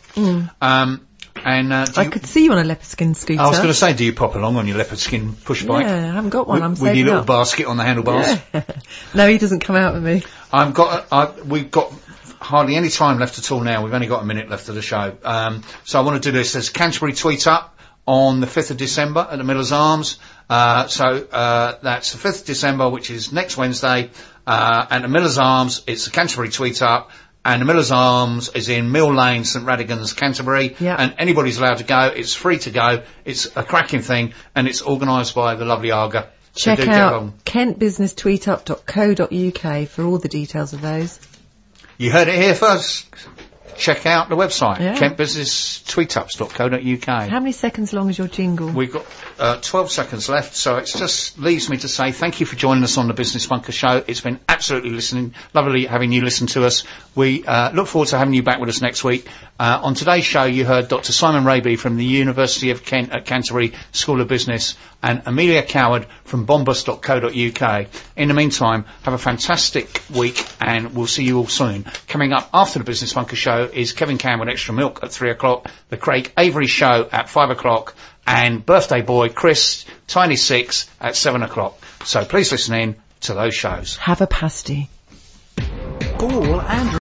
I could see you on a leopard skin scooter. I was going to say, do you pop along on your leopard skin push bike? Yeah, I haven't got one. I'm with saving your little up. basket on the handlebars. Yeah. No, he doesn't come out with me. We've got hardly any time left at all now. We've only got a minute left of the show. So I want to do this. There's Canterbury Tweet Up on the 5th of December at the Miller's Arms. So that's the 5th of December, which is next Wednesday. And the Miller's Arms, it's the Canterbury Tweet Up. And the Miller's Arms is in Mill Lane, St Radigan's, Canterbury. Yeah. And anybody's allowed to go. It's free to go. It's a cracking thing. And it's organised by the lovely Arga. So Check do get out along. kentbusinesstweetup.co.uk for all the details of those. You heard it here first. Check out the website, Yeah. kentbusinesstweetups.co.uk. How many seconds long is your jingle? We've got 12 seconds left, so it just leaves me to say thank you for joining us on the Business Bunker Show. It's been absolutely lovely having you listen to us. We look forward to having you back with us next week. On today's show, you heard Dr. Simon Raby from the University of Kent at Canterbury School of Business and Amelia Coward from bombus.co.uk. In the meantime, have a fantastic week, and we'll see you all soon. Coming up after the Business Bunker Show is Kevin Cam with Extra Milk at 3 o'clock, the Craig Avery Show at 5 o'clock, and Birthday Boy Chris Tiny Six at 7 o'clock. So please listen in to those shows. Have a pasty. Call Andrew.